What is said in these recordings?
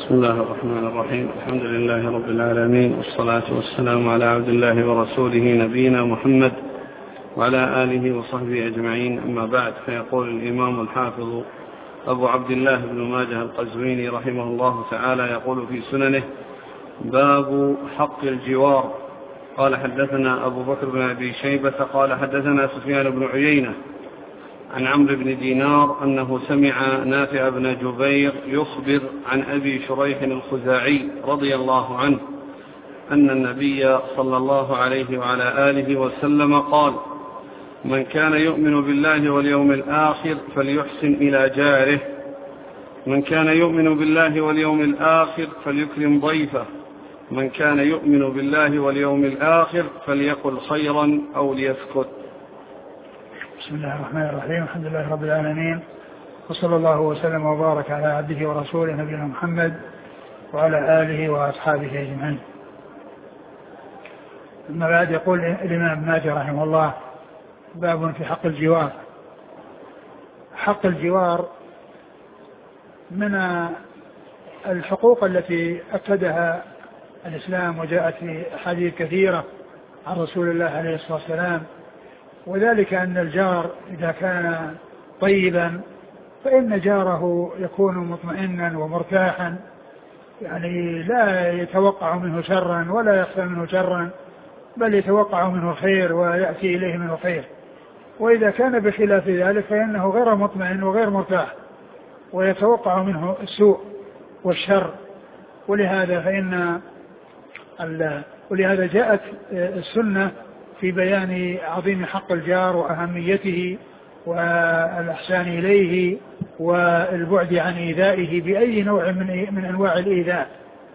بسم الله الرحمن الرحيم. الحمد لله رب العالمين، والصلاة والسلام على عبد الله ورسوله نبينا محمد وعلى آله وصحبه أجمعين. أما بعد، فيقول الإمام الحافظ أبو عبد الله بن ماجه القزويني رحمه الله تعالى يقول في سننه: باب حق الجوار. قال: حدثنا أبو بكر بن أبي شيبة قال: حدثنا سفيان بن عيينة عن عمرو بن دينار أنه سمع نافع بن جبير يخبر عن أبي شريح الخزاعي رضي الله عنه أن النبي صلى الله عليه وعلى آله وسلم قال: من كان يؤمن بالله واليوم الآخر فليحسن إلى جاره، من كان يؤمن بالله واليوم الآخر فليكرم ضيفه، من كان يؤمن بالله واليوم الآخر فليقل خيرا أو ليسكت. بسم الله الرحمن الرحيم. الحمد لله رب العالمين، وصلى الله وسلم وبارك على عبده ورسوله نبينا محمد وعلى آله وأصحابه أجمعين. أما بعد، يقول الإمام ابن ماجه رحمه الله: باب في حق الجوار. حق الجوار من الحقوق التي أكدها الإسلام وجاءت في أحاديث كثيرة عن رسول الله عليه الصلاة والسلام، وذلك أن الجار إذا كان طيبا فإن جاره يكون مطمئنا ومرتاحا، يعني لا يتوقع منه شرا ولا يخشى منه شرا، بل يتوقع منه الخير ويأتي إليه منه خير. وإذا كان بخلاف ذلك فإنه غير مطمئن وغير مرتاح ويتوقع منه السوء والشر. ولهذا جاءت السنة في بيان عظيم حق الجار وأهميته والإحسان إليه والبعد عن إيذائه بأي نوع من أنواع الإيذاء.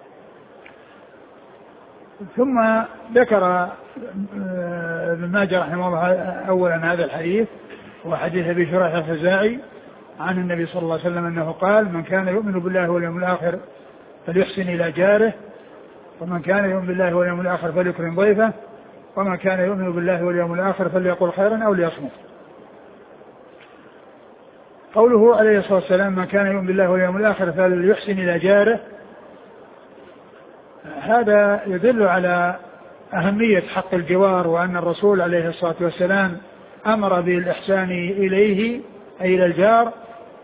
ثم ذكر ابن ماجه رحمه الله أولا هذا الحديث، وحديث أبي شريح الخزاعي عن النبي صلى الله عليه وسلم أنه قال: من كان يؤمن بالله واليوم الآخر فليحسن إلى جاره، ومن كان يؤمن بالله واليوم الآخر فليكرم ضيفه، ومن كان يؤمن بالله واليوم الآخر فليقل خيرا أو ليصمت. قوله عليه الصلاة والسلام: من كان يؤمن بالله واليوم الآخر فليحسن إلى جاره، هذا يدل على أهمية حق الجوار، وأن الرسول عليه الصلاة والسلام أمر بالإحسان إليه أي إلى الجار،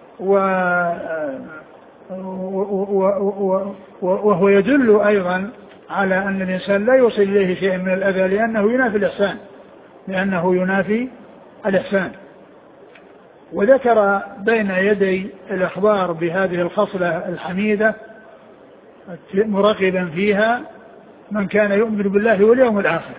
وهو يدل أيضا على أن الإنسان لا يوصل إليه شيء من الأذى لأنه ينافي الإحسان. وذكر بين يدي الإخبار بهذه الخصلة الحميدة مرغبا فيها من كان يؤمن بالله واليوم الآخر.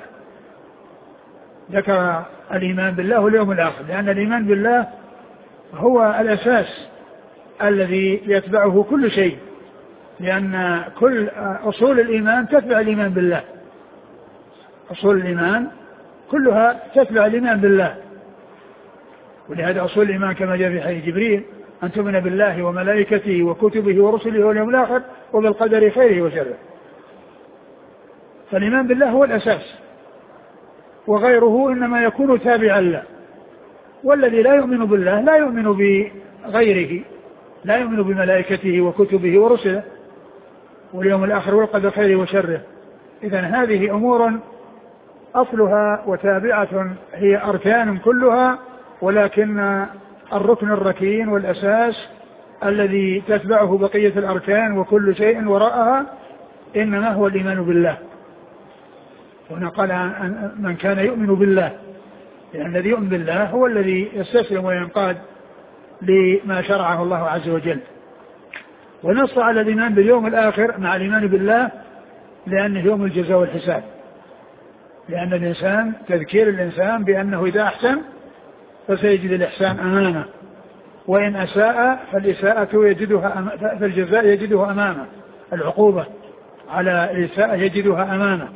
ذكر الإيمان بالله واليوم الآخر لأن الإيمان بالله هو الأساس الذي يتبعه كل شيء، لأن كل أصول الإيمان تتبع الإيمان بالله، أصول الإيمان كلها تتبع الإيمان بالله. ولهذا أصول الإيمان كما جاء في حديث جبريل: أن تؤمن بالله وملائكته وكتبه ورسله واليوم الآخر وبالقدر خيره وشره. فالإيمان بالله هو الأساس، وغيره إنما يكون تابعا له. والذي لا يؤمن بالله لا يؤمن بغيره، لا يؤمن بملائكته وكتبه ورسله واليوم الآخر والقدر خيره وشره. إذن هذه أمور أصلها وتابعة، هي أركان كلها، ولكن الركن الركين والأساس الذي تتبعه بقية الأركان وكل شيء وراءها إنما هو الإيمان بالله. هنا قال من كان يؤمن بالله، لأن الذي يؤمن بالله هو الذي يستسلم وينقاد لما شرعه الله عز وجل. ونص على الإيمان باليوم الآخر مع الإيمان بالله لأنه يوم الجزاء والحساب، لأن الإنسان تذكير الإنسان بأنه إذا أحسن فسيجد الإحسان أمامه، وإن أساء فالجزاء يجده أمامه، العقوبة على الإساءة يجدها أمامه.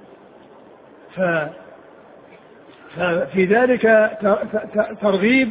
ففي ذلك ترغيب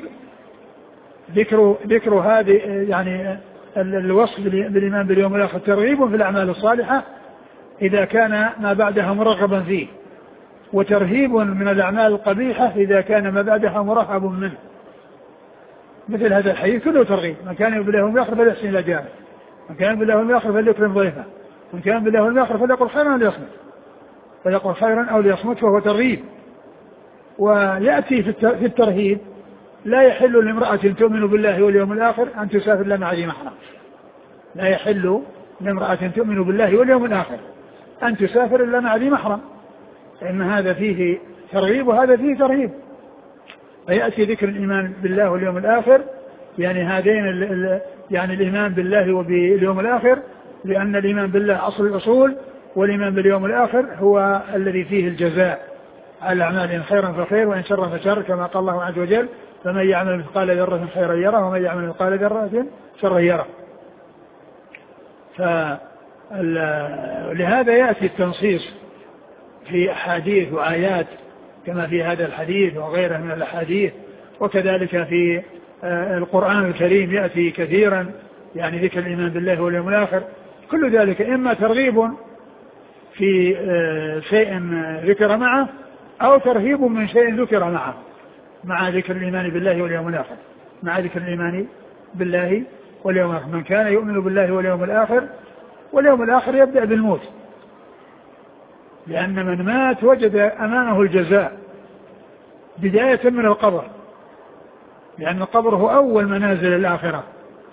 ذكر هذه يعني الوصف بالإيمان باليوم الآخر، ترغيب في الأعمال الصالحة إذا كان ما بعدها مرغبا فيه، وترهيب من الأعمال القبيحة إذا كان ما بعدها مرهب منه. مثل هذا الحديث كله ترغيب: من كان يؤمن بالله واليوم الآخر فليحسن إلى جاره. من كان بالله واليوم الآخر فليكرم ضيفه، من كان بالله واليوم الآخر فليقل خيرا أو ليصمت، فليقل خيرا أو ليصمت، وهو ترغيب. ويأتي في الترهيب: لا يحل لامرأة تؤمن بالله واليوم الآخر أن تسافر إلا مع ذي محرم. لا يحل لامرأة تؤمن بالله واليوم الآخر أن تسافر إلا مع ذي محرم، فإن هذا فيه ترغيب وهذا فيه ترهيب. فيأتي ذكر الإيمان بالله واليوم الآخر، يعني هذين يعني الإيمان بالله وباليوم الآخر، لأن الإيمان بالله أصل الأصول، والإيمان باليوم الآخر هو الذي فيه الجزاء على أعمال، إن خيرا فخير وإن شرا فشر، كما قال الله عز وجل: فمن يعمل مثقال ذرة خيرا يره ومن يعمل مثقال ذرة شرا يره. فلهذا يأتي التنصيص في أحاديث وآيات كما في هذا الحديث وغيره من الأحاديث، وكذلك في القرآن الكريم يأتي كثيرا يعني ذكر الإيمان بالله واليوم الآخر. كل ذلك إما ترغيب في شيء ذكر معه، أو ترهيب من شيء ذكر معه، مع ذكر الإيمان بالله واليوم الآخر، مع ذكر الإيمان بالله واليوم الآخر. من كان يؤمن بالله واليوم الآخر، واليوم الآخر يبدأ بالموت، لأن من مات وجد أمامه الجزاء بداية من القبر، لأن القبر هو أول منازل الآخرة،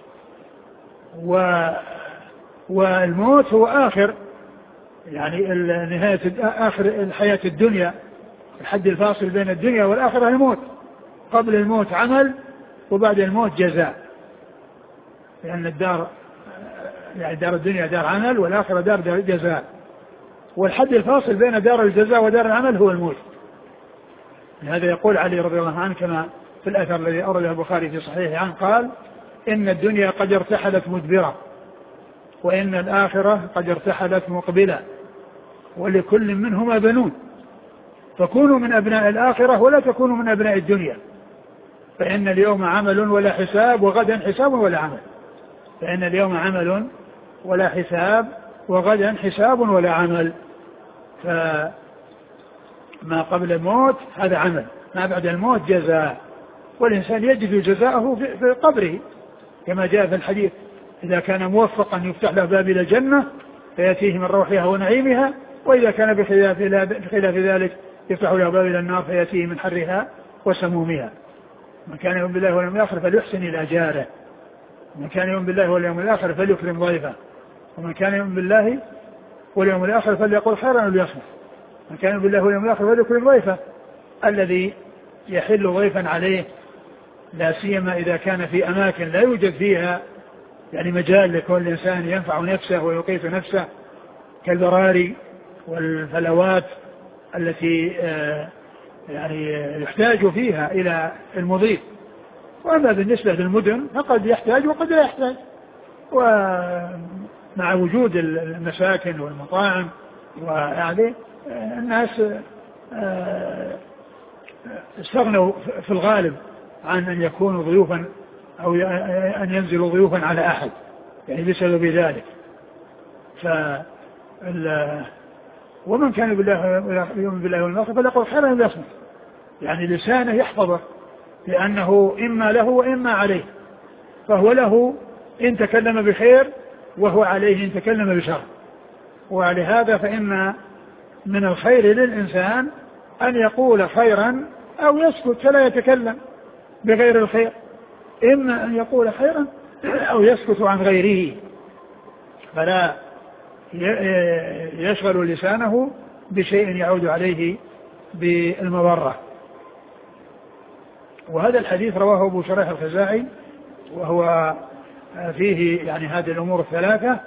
والموت هو آخر يعني نهاية آخر الحياة الدنيا، الحد الفاصل بين الدنيا والآخرة الموت. قبل الموت عمل، وبعد الموت جزاء، لأن الدار يعني دار الدنيا دار عمل، والآخرة دار جزاء، والحد الفاصل بين دار الجزاء ودار العمل هو الموت. لهذا يقول علي رضي الله عنه كما في الأثر الذي أورده البخاري في صحيحه عنه قال: إن الدنيا قد ارتحلت مدبرة، وإن الآخرة قد ارتحلت مقبلة، ولكل منهما بنون، فكونوا من أبناء الآخرة ولا تكونوا من أبناء الدنيا، فإن اليوم عمل ولا حساب، وغدا حساب ولا عمل. فإن اليوم عمل ولا حساب، وغدا حساب ولا عمل. فما قبل الموت هذا عمل، ما بعد الموت جزاء، والإنسان يجد جزاءه في قبره، كما جاء في الحديث: إذا كان موفقا يفتح له باب إلى الجنة فيأتيه من روحها ونعيمها، وإذا كان بخلاف ذلك يفتح له باب إلى النار فيأتيه من حرها وسمومها. من كان يؤمن بالله واليوم الآخر فليحسن إلى جاره، من كان يؤمن بالله واليوم الآخر فليكرم ضيفه، ومن كان يؤمن بالله واليوم الآخر فليقل خيرا أو ليصمت. من كان يؤمن بالله واليوم الآخر فليكرم ضيفه، الذي يحل ضيفا عليه، لا سيما إذا كان في أماكن لا يوجد فيها يعني مجال لكل إنسان ينفع نفسه ويقيت نفسه، كالبراري والفلوات التي يعني يحتاج فيها إلى المضيف. وأما بالنسبة للمدن فقد يحتاج وقد لا يحتاج، ومع وجود المساكن والمطاعم ويعني الناس استغنوا في الغالب عن أن يكونوا ضيوفا أو أن ينزلوا ضيوفا على أحد يعني بسبب ذلك. ومن كان يؤمن بالله واليوم الآخر فليقل خيرا أو ليصمت، يعني لسانه يحفظه، لأنه إما له وإما عليه، فهو له إن تكلم بخير، وهو عليه إن تكلم بشر. ولهذا فإن من الخير للإنسان أن يقول خيرا أو يسكت فلا يتكلم بغير الخير، إما أن يقول خيرا أو يسكت عن غيره، فلا يشغل لسانه بشيء يعود عليه بالمضرة. وهذا الحديث رواه أبو شريح الخزاعي، وهو فيه يعني هذه الأمور الثلاثة،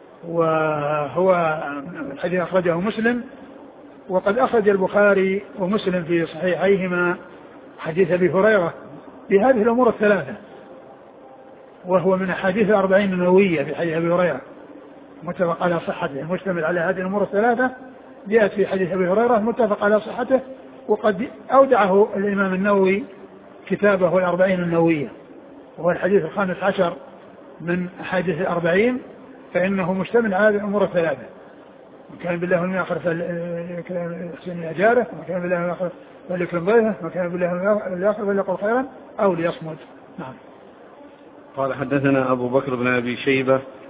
وهو الحديث أخرجه مسلم، وقد أخرج البخاري ومسلم في صحيحيهما حديث أبي هريرة بهذه الأمور الثلاثة، وهو من أحاديث 40 النووية في حديث أبي هريرة متفق على صحته، مشتمل على هذه الأمور الثلاثة، جاءت في حديث أبي هريرة متفق على صحته، وقد أودعه الإمام النووي كتابه 40 النووية، وهو الحديث 15 من أحاديث 40، فإنه مشتمل على هذه الأمور الثلاثة: من كان بالله واليوم الآخر فليحسن إلى جاره، ومن كان بالله واليوم الآخر فليكرم ضيفه، ومن كان بالله واليوم الآخر فليقل خيرا أو ليصمت. نعم. قال: حدثنا أبو بكر بن أبي شيبة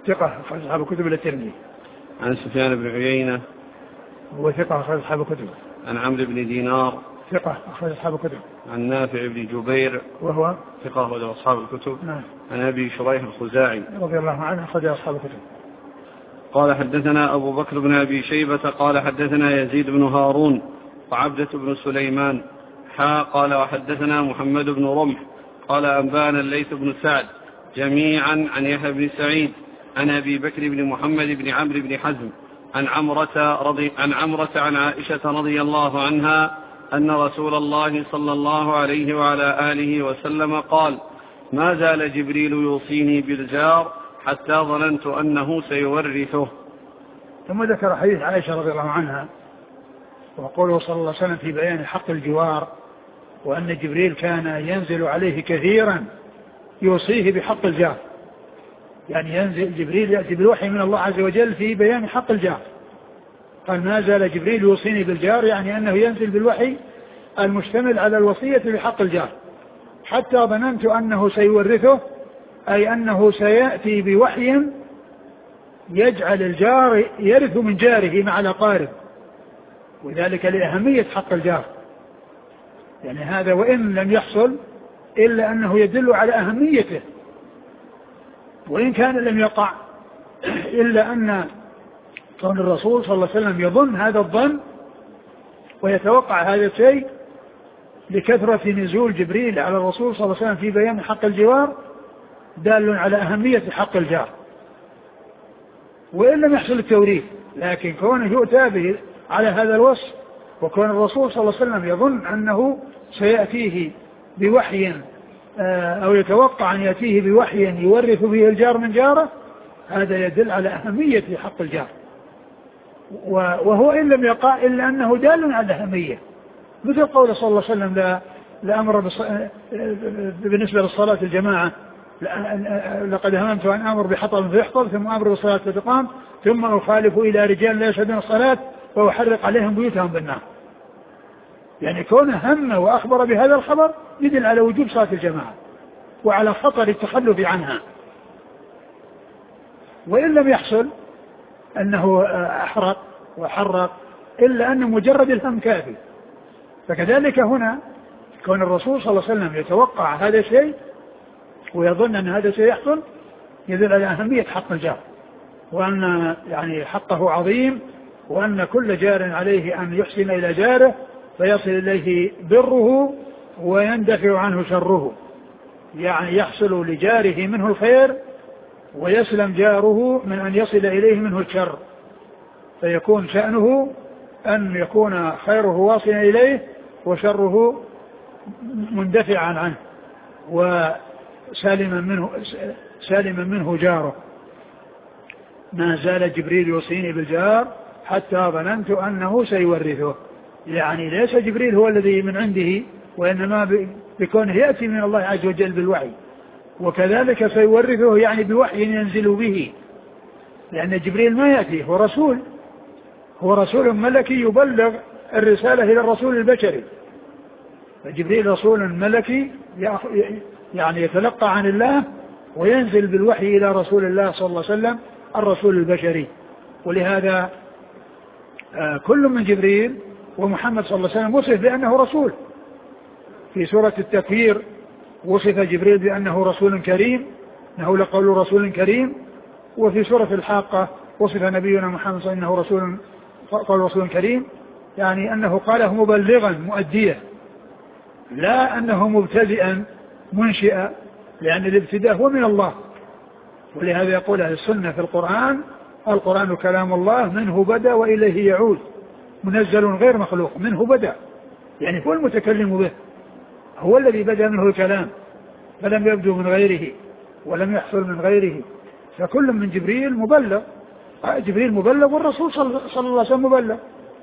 ثقة أخرج أصحاب الكتب إلا الترمذي. عن سفيان بن عيينة هو ثقة أخرج أصحاب الكتب. عن عمرو بن دينار ثقة أخرج أصحاب الكتب. عن نافع بن جبير وهو ثقة أخرج أصحاب الكتب. نعم. عن أبي شريح الخزاعي رضي الله عنه أخرج أصحاب الكتب. قال حدثنا أبو بكر بن أبي شيبة قال حدثنا يزيد بن هارون وعبدة بن سليمان قال وحدثنا محمد بن رمح قال أنبانا الليث بن سعد جميعا عن يحيى بن سعيد عن أبي بكر بن محمد بن عمرو بن حزم عن عمرة عن عائشة رضي الله عنها أن رسول الله صلى الله عليه وعلى آله وسلم قال ما زال جبريل يوصيني بالجار حتى ظننت أنه سيورثه. ثم ذكر حديث عائشة رضي الله عنها وقوله صلى الله عليه وسلم في بيان حق الجوار وأن جبريل كان ينزل عليه كثيرا يوصيه بحق الجار، يعني ينزل جبريل يأتي بالوحي من الله عز وجل في بيان حق الجار. قال ما زال جبريل يوصيني بالجار، يعني أنه ينزل بالوحي المشتمل على الوصية بحق الجار حتى ظننت أنه سيورثه، أي أنه سيأتي بوحي يجعل الجار يرث من جاره مع الأقارب، وذلك لأهمية حق الجار. يعني هذا وإن لم يحصل إلا أنه يدل على أهميته، وإن كان لم يقع إلا أن كون الرسول صلى الله عليه وسلم يظن هذا الظن ويتوقع هذا الشيء لكثرة نزول جبريل على الرسول صلى الله عليه وسلم في بيان حق الجوار دال على أهمية حق الجار، وإن لم يحصل التوريث. لكن كونه يؤتى به على هذا الوصف، وكون الرسول صلى الله عليه وسلم يظن أنه سيأتيه بوحي أو يتوقع أن يأتيه بوحي يورث به الجار من جاره، هذا يدل على أهمية حق الجار، وهو إن لم يقع إلا أنه دال على أهمية، مثل قول صلى الله عليه وسلم لأمر بالنسبة للصلاة الجماعة لقد هممت أن أمر بحطب فيحطب ثم أمر بالصلاة فتقام ثم أخالف إلى رجال لا يشهدون الصلاة وأحرق عليهم بيوتهم بالنار. يعني كونه هم وأخبر بهذا الخبر يدل على وجوب صلاة الجماعة وعلى خطر التخلف عنها، وإن لم يحصل أنه أحرق وحرق إلا أن مجرد الهم كافي. فكذلك هنا كون الرسول صلى الله عليه وسلم يتوقع هذا الشيء ويظن أن هذا سيحصل يدل على أهمية حق الجار، وأن يعني حقه عظيم، وأن كل جار عليه أن يحسن إلى جاره فيصل إليه بره ويندفع عنه شره، يعني يحصل لجاره منه الخير ويسلم جاره من أن يصل إليه منه الشر، فيكون شأنه أن يكون خيره واصلا إليه وشره مندفعا عنه سالما منه جاره. ما زال جبريل يوصيني بالجار حتى ظننت أنه سيورثه، يعني ليس جبريل هو الذي من عنده، وإنما بكونه يأتي من الله عز وجل بالوحي، وكذلك سيورثه يعني بوحي ينزل به، لأن جبريل ما يأتي، هو رسول ملكي يبلغ الرسالة إلى الرسول البشري، فجبريل رسول ملكي يعني يتلقى عن الله وينزل بالوحي إلى رسول الله صلى الله عليه وسلم الرسول البشري. ولهذا كل من جبريل ومحمد صلى الله عليه وسلم وصف بأنه رسول. في سورة التكوير وصف جبريل بأنه رسول كريم، إنه لقول رسول كريم. وفي سورة الحاقة وصف نبينا محمد صلى الله عليه وسلم قال رسول كريم، يعني أنه قاله مبلغا مؤديا، لا أنه مبتدئا منشئا، لأن الابتداء هو من الله. ولهذا يقول أهل السنة في القرآن كلام الله منه بدأ وإليه يعود، منزل غير مخلوق، منه بدأ، يعني هو المتكلم به، هو الذي بدأ منه الكلام فلم يبدو من غيره ولم يحصل من غيره. فكل من جبريل مبلغ، جبريل مبلغ والرسول صلى الله عليه وسلم مبلغ.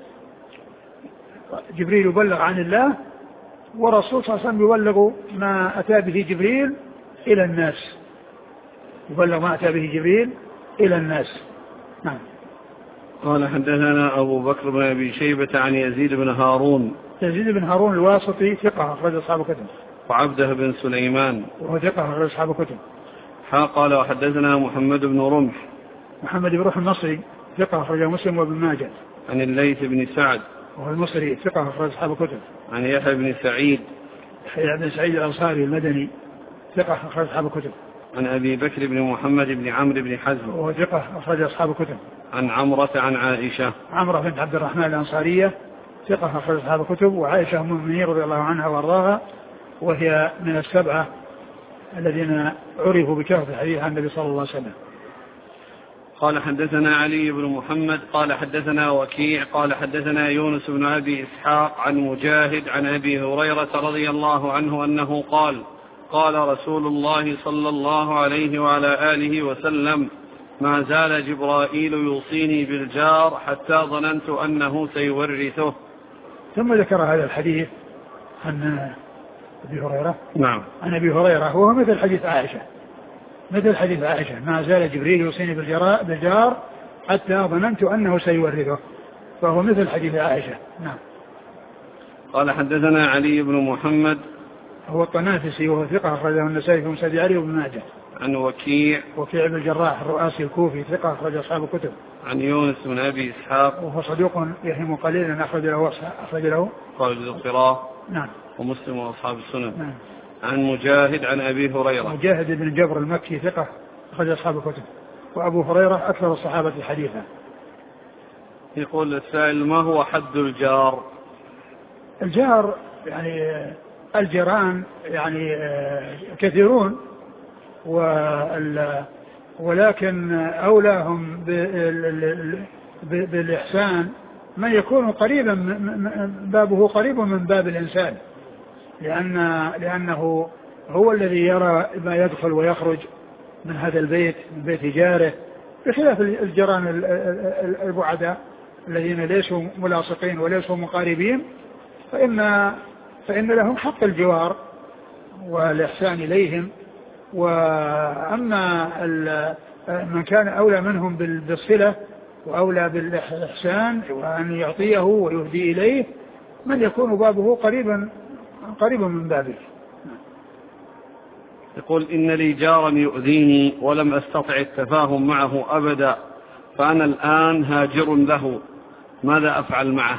جبريل يبلغ عن الله والرسول صلى الله عليه وسلم يبلغ ما أتى به جبريل إلى الناس، يبلغ ما أتى به جبريل إلى الناس. نعم. قال حدثنا أبو بكر بن أبي شيبة عن يزيد بن هارون. يزيد بن هارون الواسطي ثقة أخرج أصحاب الكتب. وعبده بن سليمان وهو ثقة أخرج أصحاب الكتب. قال وحدثنا محمد بن رمح محمد بن روح المصري ثقة أخرجه مسلم وابن ماجه. عن الليث بن سعد وهو المصري ثقة أخرج أصحاب الكتب. عن يحيى بن سعيد الأنصاري المدني ثقة أخرج أصحاب الكتب. عن أبي بكر بن محمد بن عمرو بن حزم وهو ثقة أخرج أصحاب الكتب. عن عمرة عن عائشة عمرة بنت عبد الرحمن الأنصارية ثقة أخرج أصحاب الكتب. وعائشة أم المؤمنين رضي الله عنها وأرضاها وهي من السبعة الذين عرفوا بكثرة الحديث عن النبي صلى الله عليه وسلم. قال حدثنا علي بن محمد قال حدثنا وكيع قال حدثنا يونس بن أبي إسحاق عن مجاهد عن أبي هريرة رضي الله عنه أنه قال قال رسول الله صلى الله عليه وعلى آله وسلم ما زال جبرائيل يوصيني بالجار حتى ظننت أنه سيورثه. ثم ذكر هذا الحديث عن أبي هريرة. نعم. عن أبي هريرة وهو مثل حديث عائشة ما زال جبريل يوصيني بالجار حتى ظننت أنه سيورثه فهو مثل حديث عائشة. نعم. قال حدثنا علي بن محمد هو الطنافسي وهو ثقة أخرجه النسائي في مسند علي وابن ماجه. عن وكيع بن الجراح الرؤاسي الكوفي ثقة أخرج أصحاب الكتب. عن يونس بن أبي إسحاق وهو صدوق يهم قليلا أخرج له قال القراء. نعم. ومسلم وأصحاب السنن. نعم. عن مجاهد عن أبي هريرة. مجاهد بن جبر المكي ثقة أخرج أصحاب الكتب. وأبو هريرة أكثر الصحابة حديثا. يقول السائل ما هو حد الجار؟ الجار يعني الجيران يعني كثيرون ولكن أولاهم بالإحسان من يكون قريبا بابه قريب من باب الإنسان لأنه هو الذي يرى ما يدخل ويخرج من هذا البيت من بيت جاره بخلاف الجيران البعداء الذين ليسوا ملاصقين وليسوا مقاربين فإن لهم حق الجوار والإحسان إليهم. وأما من كان أولى منهم بالصلة وأولى بالإحسان وأن يعطيه ويهدي إليه من يكون بابه قريبا من بابه. يقول إن لي جارا يؤذيني ولم أستطع التفاهم معه أبدا فأنا الآن هاجر له ماذا أفعل معه؟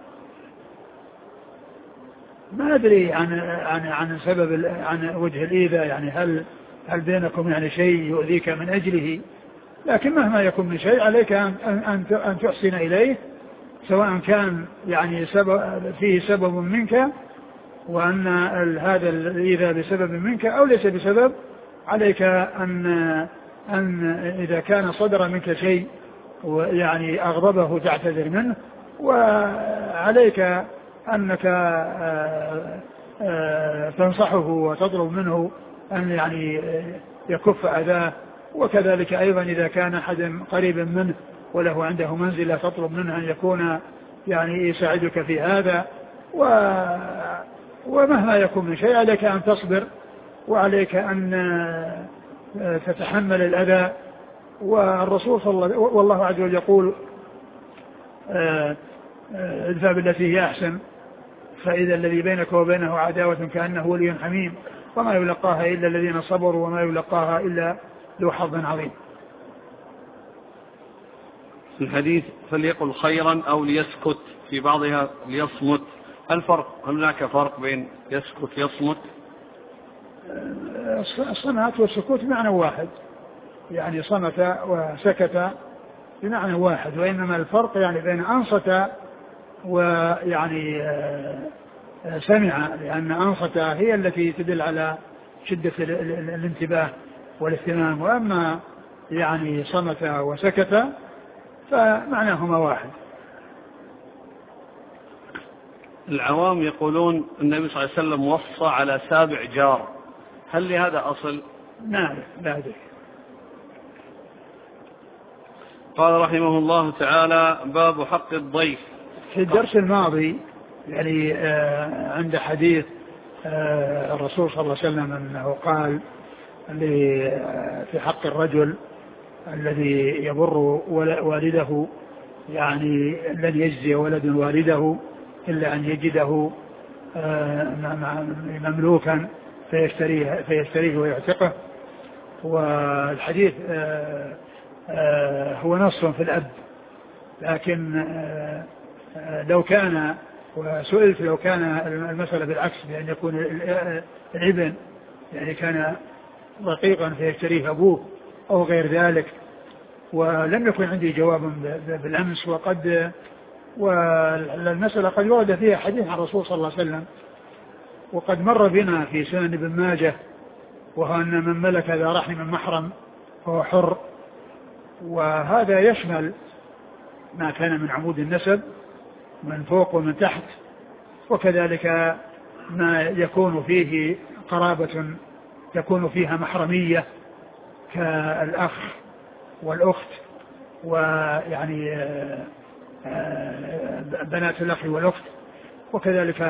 ما أدري عن سبب عن وجه الإيذاء يعني هل بينكم يعني شيء يؤذيك من أجله لكن مهما يكون من شيء عليك أن تحسن إليه سواء كان يعني فيه سبب منك وأن هذا الإيذاء بسبب منك أو ليس بسبب عليك أن إذا كان صدر منك شيء ويعني أغضبه تعتذر منه وعليك أنك تنصحه وتطلب منه أن يعني يكف أذاه وكذلك أيضا إذا كان أحد قريبا منه وله عنده منزلة تطلب منه أن يكون يعني يساعدك في هذا ومهما يكون من شيء عليك أن تصبر وعليك أن تتحمل الأذى. والرسول والله عز وجل يقول ادفع بالتي هي أحسن فإذا الذي بينك وبينه عداوة كأنه ولي حميم وما يلقاها إلا الذين صبروا وما يلقاها إلا ذو حظ عظيم. في الحديث فليقل خيرا أو ليسكت في بعضها ليصمت هل هناك فرق بين يسكت يصمت؟ الصمت والسكوت بمعنى واحد يعني صمت وسكت بمعنى واحد وإنما الفرق يعني بين أنصت ويعني سمع لأن أنصت هي التي تدل على شدة الانتباه والاهتمام وأما يعني صمت وسكت فمعناهما واحد. العوام يقولون النبي صلى الله عليه وسلم وصى على 7 جار هل لهذا أصل؟ نعم لا أدري. قال رحمه الله تعالى باب حق الضيف. في الدرس الماضي يعني عند حديث الرسول صلى الله عليه وسلم أنه قال في حق الرجل الذي يبر والده يعني لن يجزي ولد والده إلا أن يجده مملوكا فيشتريه ويعتقه. والحديث هو نص في الأب، لكن لو كان وسئلت لو كان المسألة بالعكس بأن يكون الابن يعني كان رقيقا فيشتريه أبوه أو غير ذلك، ولم يكن عندي جواب بالأمس. والمسألة قد ورد فيها حديث عن الرسول صلى الله عليه وسلم، وقد مر بنا في سنن ابن ماجه، وهو أن من ملك ذا رحم من محرم فهو حر، وهذا يشمل ما كان من عمود النسب من فوق ومن تحت، وكذلك ما يكون فيه قرابة يكون فيها محرمية كالأخ والأخت، ويعني بنات الأخ والأخت، وكذلك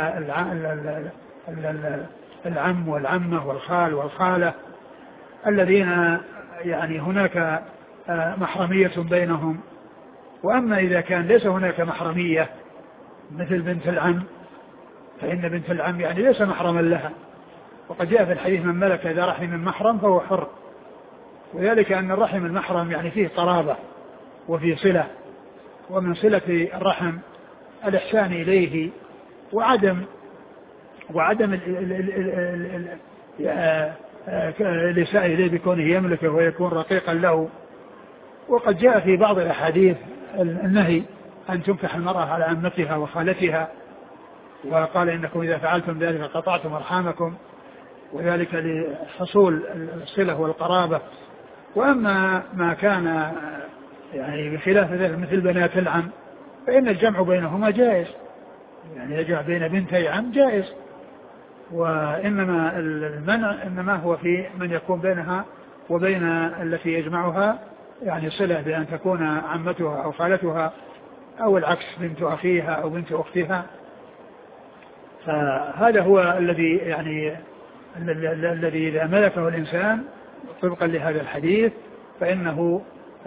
العم والعمة والخال والخالة الذين يعني هناك محرمية بينهم. وأما إذا كان ليس هناك محرمية مثل بنت العم، فإن بنت العم يعني ليس محرما لها، وقد جاء في الحديث من ملك ذا رحم من محرم فهو حر، وذلك أن الرحم المحرم يعني فيه قرابة وفيه صلة، ومن صلة الرحم الإحسان إليه وعدم الإساءة إليه بكونه يملكه ويكون رقيقا له. وقد جاء في بعض الأحاديث النهي أن تنكح المرأة على عمتها وخالتها، وقال إنكم إذا فعلتم ذلك قطعتم أرحامكم، وذلك لحصول الصلة والقرابة. وأما ما كان يعني بخلاف ذلك مثل بنات العم فإن الجمع بينهما جائز، يعني يجمع بين بنتي عم جائز، وإنما المنع إنما هو في من يكون بينها وبين التي يجمعها يعني صلة بأن تكون عمتها أو خالتها أو العكس بنت أخيها أو بنت أختها. فهذا هو الذي يعني الذي إذا ملكه الإنسان طبقا لهذا الحديث فإنه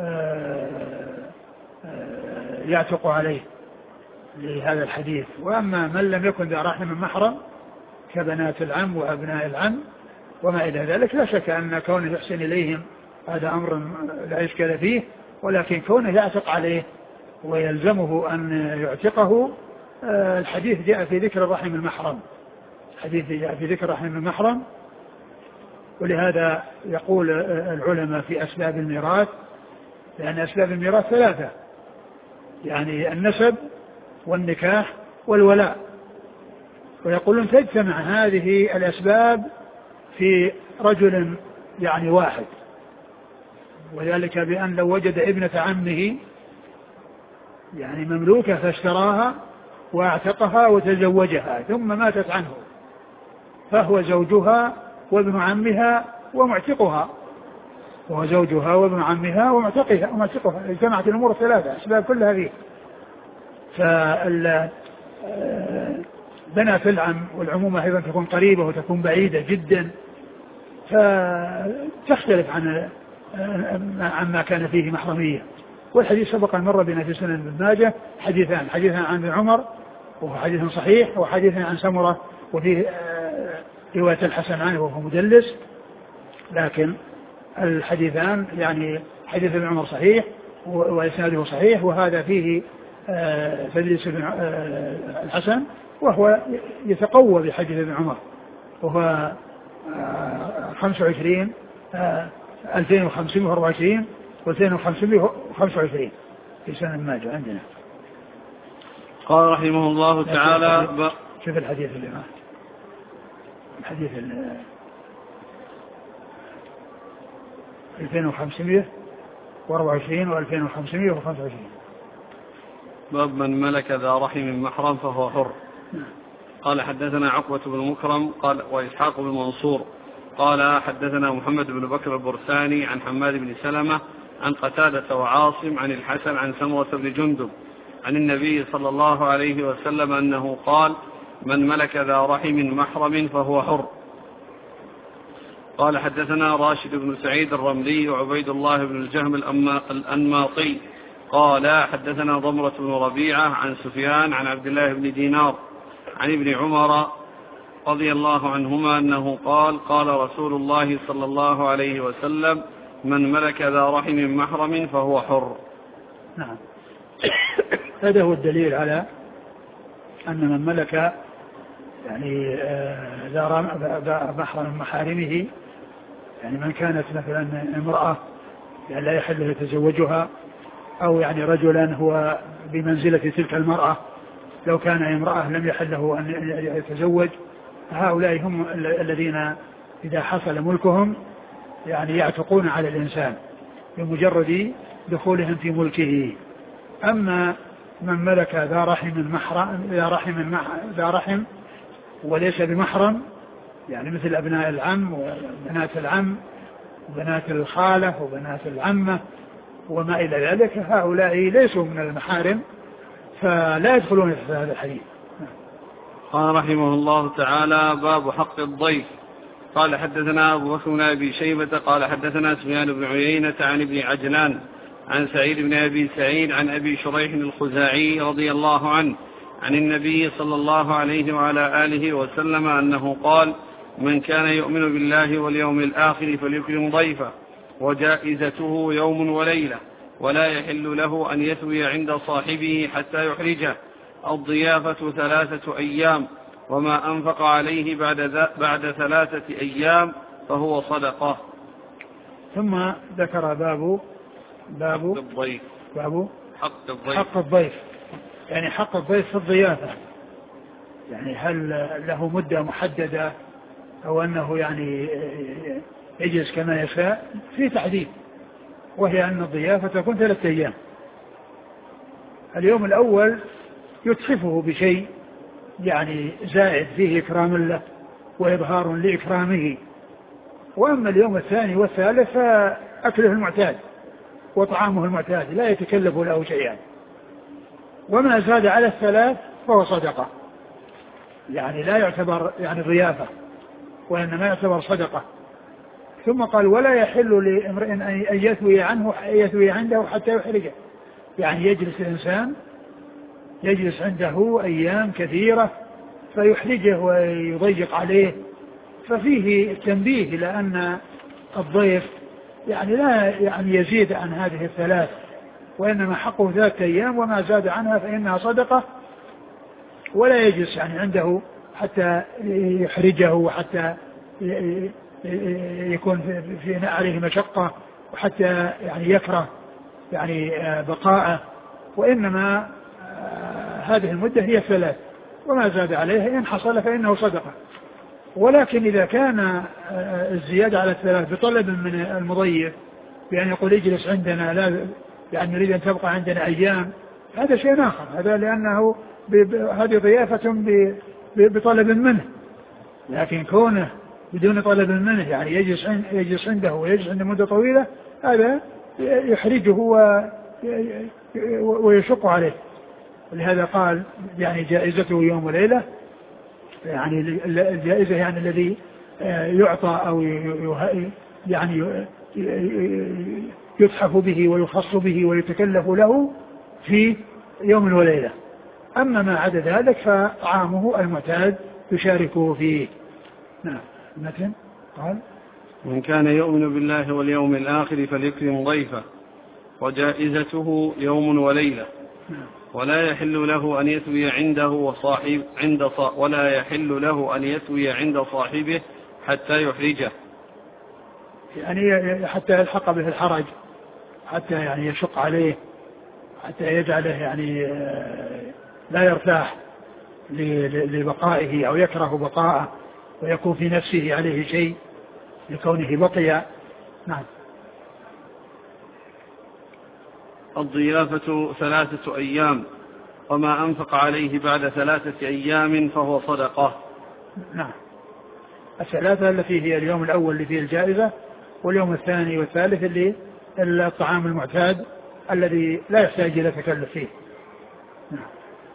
يعتق عليه لهذا الحديث. وأما من لم يكن ذا رحم من محرم كبنات العم وأبناء العم وما إلى ذلك، لا شك أن كونه يحسن إليهم هذا أمر لا إشكال فيه، ولكن كونه يعتق عليه ويلزمه أن يعتقه الحديث جاء في ذكر الرحم المحرم، الحديث جاء في ذكر الرحم المحرم. ولهذا يقول العلماء في أسباب الميراث، لأن أسباب الميراث ثلاثة، يعني النسب والنكاح والولاء، ويقولون تجتمع هذه الأسباب في رجل يعني واحد، وذلك بأن لو وجد ابنة عمه يعني مملوكة فاشتراها واعتقها وتزوجها ثم ماتت عنه فهو زوجها وابن عمها ومعتقها، وهو زوجها وابن عمها ومعتقها. اجتمعت الأمور الثلاثة أسباب كل هذه. بنات العم والعمومة أيضا تكون قريبة وتكون بعيدة جدا، فتختلف عن ما كان فيه محرمية. والحديث سبق أن مر بنا في سنن ابن ماجه حديثان، حديثا عن ابن عمر وهو حديث صحيح، وحديثا عن سمرة وفيه رواية الحسن عنه وهو مدلس، لكن الحديثان يعني حديث ابن عمر صحيح وإسناده صحيح، وهذا فيه تدليس الحسن وهو يتقوى بحديث ابن عمر، وهو 2524 و2525 في سنة ماجه عندنا. قال رحمه الله تعالى شوف الحديث اللي معه، الحديث 2524 و2525 باب من ملك ذا رحم محرم فهو حر. قال حدثنا عقبة بن مكرم قال وإسحاق بن منصور قال حدثنا محمد بن بكر البرساني عن حماد بن سلمة عن قتادة وعاصم عن الحسن عن سمرة بن جندب عن النبي صلى الله عليه وسلم أنه قال من ملك ذا رحم محرم فهو حر. قال حدثنا راشد بن سعيد الرملي وعبيد الله بن الجهم الأنماطي قال حدثنا ضمرة بن ربيعة عن سفيان عن عبد الله بن دينار عن ابن عمر رضي الله عنهما أنه قال قال رسول الله صلى الله عليه وسلم من ملك ذا رحم محرم فهو حر. نعم. هذا هو الدليل على أن من ملك يعني ذا محرم من محارمه، يعني من كانت مثلا امرأة يعني لا يحل يتزوجها، أو يعني رجلا هو بمنزلة تلك المرأة لو كان امرأة لم يحل له أن يتزوج، هؤلاء هم الذين إذا حصل ملكهم يعني يعتقون على الإنسان بمجرد دخولهم في ملكه. أما من ملك ذا رحم وليس بمحرم، يعني مثل أبناء العم وبنات العم وبنات الخالة وبنات العمة وما إلى ذلك، هؤلاء ليسوا من المحارم فلا يدخلون في هذا الحديث. قال رحمه الله تعالى: باب حق الضيف. قال حدثنا أبو بكر بن أبي شيبة قال حدثنا سفيان بن عيينة عن ابن عجلان عن سعيد بن أبي سعيد عن أبي شريح الخزاعي رضي الله عنه عن النبي صلى الله عليه وعلى آله وسلم أنه قال: من كان يؤمن بالله واليوم الآخر فليكرم ضيفه، وجائزته يوم وليلة، ولا يحل له أن يثوي عند صاحبه حتى يحرجه. الضيافة 3 أيام، وما أنفق عليه بعد 3 أيام فهو صدقة. ثم ذكر باب حق الضيف، يعني حق الضيف في الضيافة، يعني هل له مدة محددة أو أنه يعني يجلس كما يشاء؟ في تحديد، وهي أن الضيافة تكون 3 أيام. اليوم الأول يتحفه بشيء يعني زائد فيه إكرام له وإظهار لإكرامه، وأما اليوم الثاني والثالث فأكله المعتاد وطعامه المعتاد لا يتكلف له شيئا، وما زاد على 3 فهو صدقة، يعني لا يعتبر يعني ضيافة وإنما يعتبر صدقة. ثم قال: ولا يحل لامرئ أن يثوي عنده حتى يحرجه، يعني يجلس الإنسان يجلس عنده أيام كثيرة فيحرجه ويضيق عليه، ففيه التنبيه إلى أن الضيف يعني لا يعني يزيد عن هذه 3، وإنما حقه 3 أيام، وما زاد عنها فإنها صدقة، ولا يجلس يعني عنده حتى يحرجه وحتى يكون في عليه مشقة وحتى يعني يكره يعني بقاءه، وإنما هذه المدة هي 3، وما زاد عليها إن حصل فإنه صدقة. ولكن إذا كان الزيادة على 3 بطلب من المضيف بأن يقول اجلس عندنا، لا يعني نريد أن تبقى عندنا أيام، هذا شيء آخر، هذا لأنه هذه ضيافة بطلب منه. لكن كونه بدون طلب منه يعني يجلس عنده ويجلس عنده مدة طويلة، هذا يحرجه ويشق عليه. ولهذا قال يعني جائزته يوم وليلة، يعني الجائزة يعني الذي يعطى أو يعني يتحف به ويخص به ويتكلف له في يوم وليلة. أما ما عدا ذلك فطعامه المعتاد يشاركه فيه. نعم. مثلا قال: من كان يؤمن بالله واليوم الآخر فليكرم ضيفه، وجائزته يوم وليلة، ولا يحل له أن يثوي عند صاحبه حتى يحرجه، يعني حتى يلحق به الحرج، حتى يعني يشق عليه، حتى يجعله يعني لا يرتاح لبقائه أو يكره بقاءه ويكون في نفسه عليه شيء لكونه بقي. نعم. الضيافة 3 أيام، وما أنفق عليه بعد 3 أيام فهو صدقة. نعم. 3 التي هي اليوم الأول اللي فيه الجائزة، واليوم الثاني والثالث اللي الطعام المعتاد الذي لا يحتاج إلى تكلف فيه. نعم.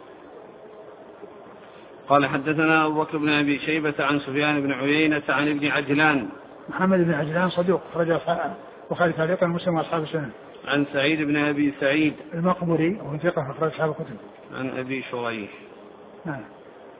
قال حدثنا أبو بكر بن أبي شيبة عن سفيان بن عيينة عن ابن عجلان. محمد بن عجلان صدوق أخرج البخاري تعليقا ومسلم وأصحاب السنن. عن سعيد بن أبي سعيد المقبري وهو ثقة أخرج أصحاب الكتب. عن أبي شريح. نعم.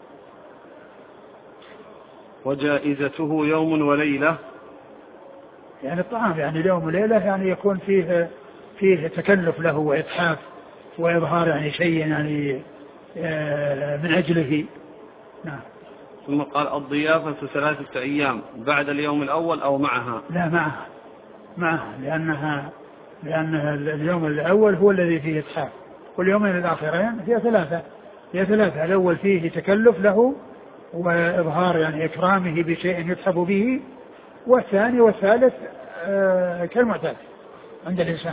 وجائزته يوم وليلة، يعني الطعام يعني اليوم وليلة يعني يكون فيه تكلف له وإتحاف وإظهار يعني شيء يعني من أجله. نعم. ثم قال الضيافة 3 أيام بعد اليوم الأول أو معها؟ لا معها لأنها اليوم الأول هو الذي فيه إتحاف، واليومين الآخرين هي ثلاثة. الأول فيه تكلف له وإظهار يعني إكرامه بشيء يتحف به، والثاني والثالث كالمعتاد عند الإنسان.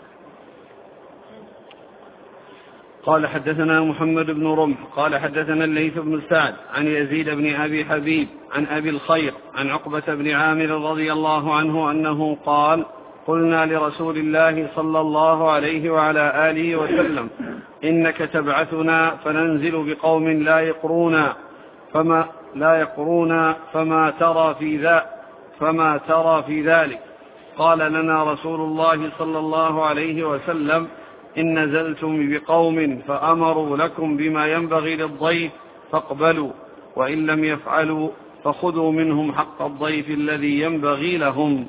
قال حدثنا محمد بن رمح قال حدثنا الليث بن سعد عن يزيد بن أبي حبيب عن أبي الخير عن عقبة بن عامر رضي الله عنه أنه قال قلنا لرسول الله صلى الله عليه وعلى آله وسلم إنك تبعثنا فننزل بقوم لا يقرون فما ترى في ذلك. قال لنا رسول الله صلى الله عليه وسلم إن نزلتم بقوم فأمروا لكم بما ينبغي للضيف فاقبلوا، وإن لم يفعلوا فخذوا منهم حق الضيف الذي ينبغي لهم.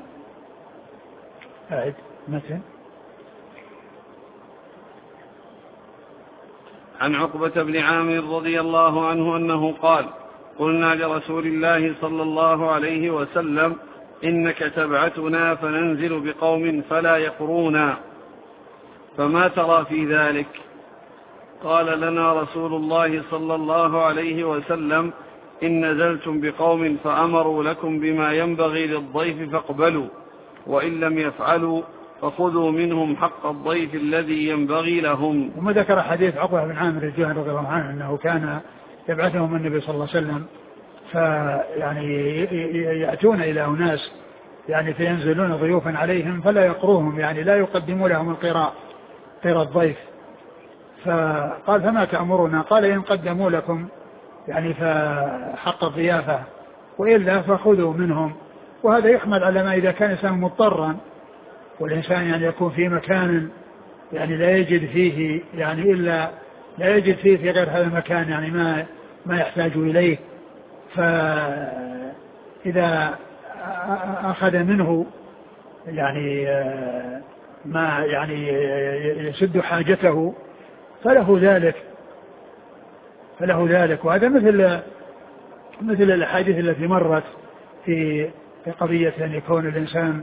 عن عقبة بن عامر رضي الله عنه أنه قال قلنا لرسول الله صلى الله عليه وسلم إنك تبعثنا فننزل بقوم فلا يقرونا فما ترى في ذلك؟ قال لنا رسول الله صلى الله عليه وسلم إن نزلتم بقوم فأمروا لكم بما ينبغي للضيف فاقبلوا، وإن لم يفعلوا فخذوا منهم حق الضيف الذي ينبغي لهم. ثم ذكر حديث عقبة بن عامر الجهني رضي الله عنه أنه كان يبعثهم النبي صلى الله عليه وسلم فيعني يأتون إلى أناس يعني فينزلون ضيوفا عليهم فلا يقروهم، يعني لا يقدموا لهم القراء الضيف. فقال فما تأمرنا؟ قال إن قدموا لكم يعني فحق الضيافة، وإلا فخذوا منهم. وهذا يحمل على ما إذا كان إنسان مضطرا، والإنسان يعني يكون في مكان يعني لا يجد فيه في غير هذا المكان يعني ما يحتاج إليه، فإذا أخذ منه يعني ما يعني يسد حاجته فله ذلك. وهذا مثل الأحاديث التي مرت في قضية أن يكون الإنسان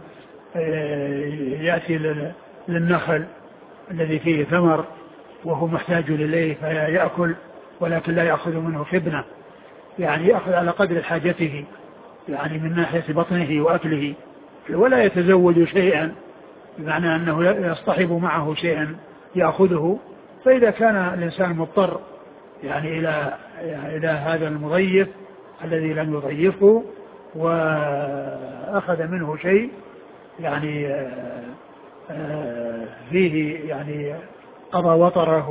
يأتي للنخل الذي فيه ثمر وهو محتاج إليه فيأكل، ولكن لا يأخذ منه خبنة، يعني يأخذ على قدر حاجته يعني من ناحية بطنه وأكله، ولا يتزود شيئا بمعنى أنه يصطحب معه شيئا يأخذه. فإذا كان الإنسان مضطر يعني إلى هذا المضيف الذي لم يضيفه وأخذ منه شيء يعني فيه يعني قضى وطره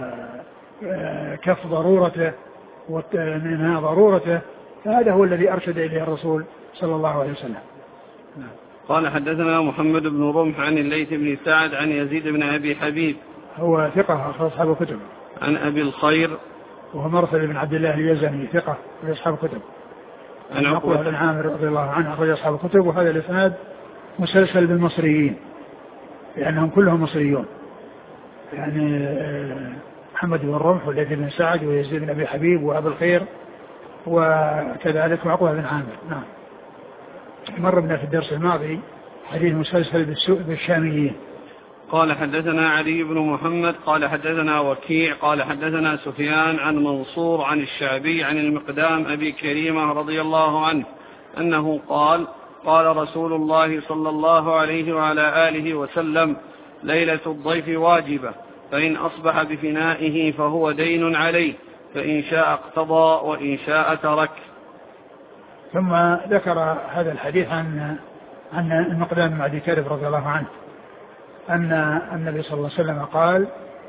وكف ضرورته ومنها ضرورته، فهذا هو الذي أرشد إليه الرسول صلى الله عليه وسلم. قال حدثنا محمد بن رمح عن الليث بن سعد عن يزيد بن أبي حبيب هو ثقة أخرج أصحاب الكتب. عن أبي الخير وهو مرسل بن عبد الله اليزني ثقة أخرج أصحاب الكتب. عن عقبة بن عامر رضي الله عنه أخرج أصحاب الكتب. وهذا الإسناد مسلسل بالمصريين لأنهم كلهم مصريون، يعني محمد بن رمح والليث بن سعد ويزيد بن أبي حبيب وأبي الخير وكذلك عقبة بن عامر. نعم. مر بنا في الدرس الماضي حديث مسلسل بالشاميين. قال حدثنا علي بن محمد قال حدثنا وكيع قال حدثنا سفيان عن منصور عن الشعبي عن المقدام أبي كريمة رضي الله عنه أنه قال قال رسول الله صلى الله عليه وعلى آله وسلم ليلة الضيف واجبة، فإن أصبح بفنائه فهو دين عليه، فإن شاء اقتضى وإن شاء ترك. ثم ذكر هذا الحديث عن المقدام بن أبي كريمة رضي الله عنه أن النبي صلى الله عليه وسلم قال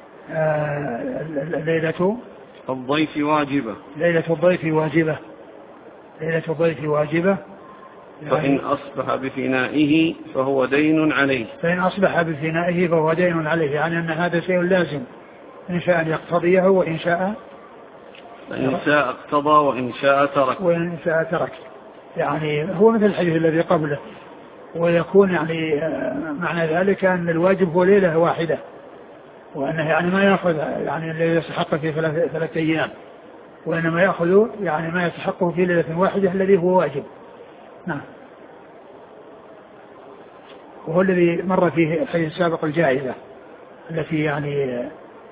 ليلة الضيف واجبة، ليلة الضيف واجبة، ليلة الضيف واجبة، فإن أصبح بفنائه فهو دين عليه، فإن أصبح بفنائه فهو دين عليه، يعني أن هذا شيء لازم، إن شاء أن يقتضيه وإن شاء اقتضى وإن شاء ترك، وإن شاء ترك. يعني هو مثل الحديث الذي قبله ويكون يعني معنى ذلك أن الواجب هو ليلة واحدة، وأنه يعني ما يأخذ يعني الذي يستحق في 3 أيام، وإنما يأخذ يعني ما يستحقه في ليلة واحدة الذي هو واجب. نعم. وهو الذي مر فيه الحديث السابق الجائزة التي يعني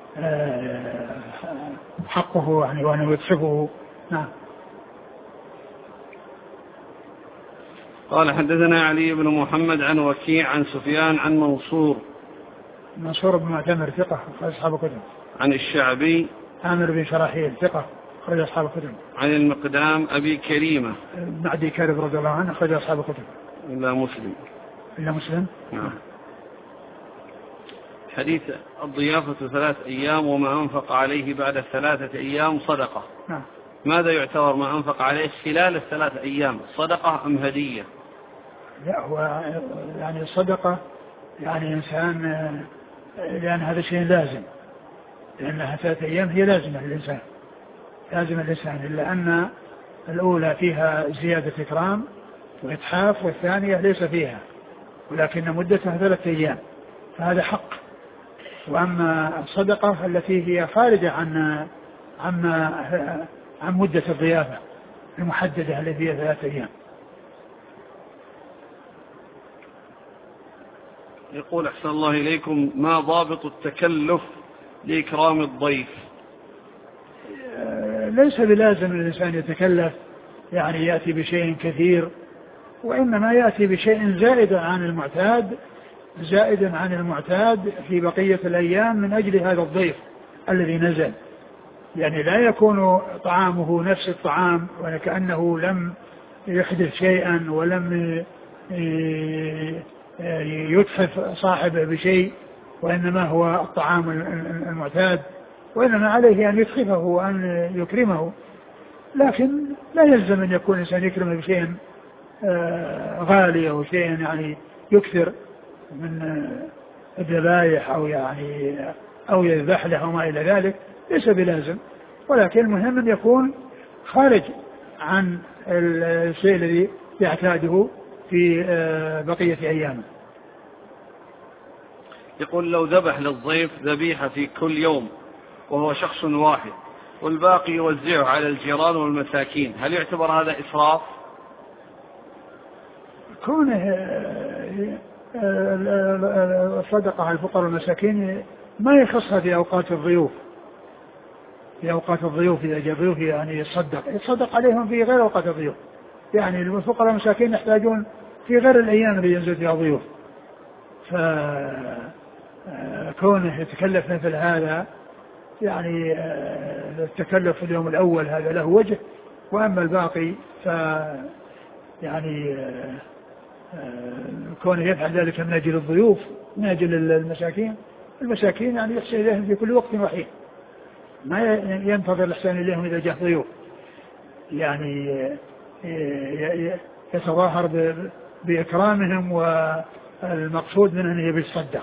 حقه يعني وأنه يكسبه. نعم. قال حدثنا علي بن محمد عن وكيع عن سفيان عن منصور بن معتمر ثقة أخرج أصحاب الكتب. عن الشعبي عامر بن شراحيل ثقة أخرج أصحاب الكتب. عن المقدام أبي كريمة بن عدي كارب رضي الله عنه أخرج أصحاب الكتب إلا مسلم. نعم. حديث الضيافة 3 أيام وما أنفق عليه بعد 3 أيام صدقة. نعم. ماذا يعتبر ما أنفق عليه خلال 3 أيام صدقة أم هدية؟ لا، هو يعني الصدقة يعني إنسان، لأن هذا شيء لازم، لأنها 3 أيام هي لازمة للإنسان، إلا أن الأولى فيها زيادة إكرام وإتحاف، والثانية ليس فيها، ولكن مدتها 3 أيام، فهذا حق. وأما الصدقة التي هي خارجة عن مدة الضيافة المحددة التي هي 3 أيام. يقول أحسن الله إليكم: ما ضابط التكلف لإكرام الضيف؟ ليس بلازم الإنسان يتكلف يعني يأتي بشيء كثير، وإنما يأتي بشيء زائدا عن المعتاد في بقية الأيام من أجل هذا الضيف الذي نزل، يعني لا يكون طعامه نفس الطعام وكأنه لم يحدث شيئا ولم يتحف صاحبه بشيء، وإنما هو الطعام المعتاد، وإنما عليه أن يتحفه وأن يكرمه، لكن لا يلزم أن يكون الإنسان يكرمه بشيء غالي أو شيء يعني يكثر من الذبائح أو يذبح له أو ما إلى ذلك، ليس بلازم، ولكن المهم أن يكون خارج عن الشيء الذي يعتاده في بقية أيامه. يقول: لو ذبح للضيف ذبيحة في كل يوم وهو شخص واحد والباقي يوزعه على الجيران والمساكين، هل يعتبر هذا إسراف؟ كونه الصدقة على الفقراء والمساكين ما يخصها في أوقات الضيوف، إذا جاء ضيوف يعني يتصدق عليهم في غير أوقات الضيوف، يعني الفقراء والمساكين يحتاجون في غير الأيام اللي ينزل فيها ضيوف، فكونه يتكلف مثل هذا يعني التكلف في اليوم الأول هذا له وجه، وأما الباقي يعني كونه يفعل ذلك من أجل الضيوف من أجل المساكين يعني يحسن إليهم في كل وقت وحين، ما ينتظر الإحسان إليهم إذا جاء ضيوف، يعني يتظاهر بإكرامهم والمقصود منه أن يتصدق.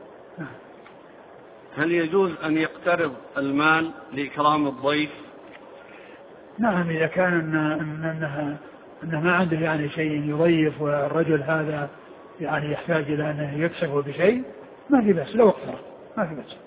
هل يجوز أن يقترض المال لإكرام الضيف؟ نعم، إذا كان أنه ما عنده يعني شيء يضيف والرجل هذا يعني يحتاج إلى أنه يكسبه بشيء ما في بأس، لو اقترض ما في بأس.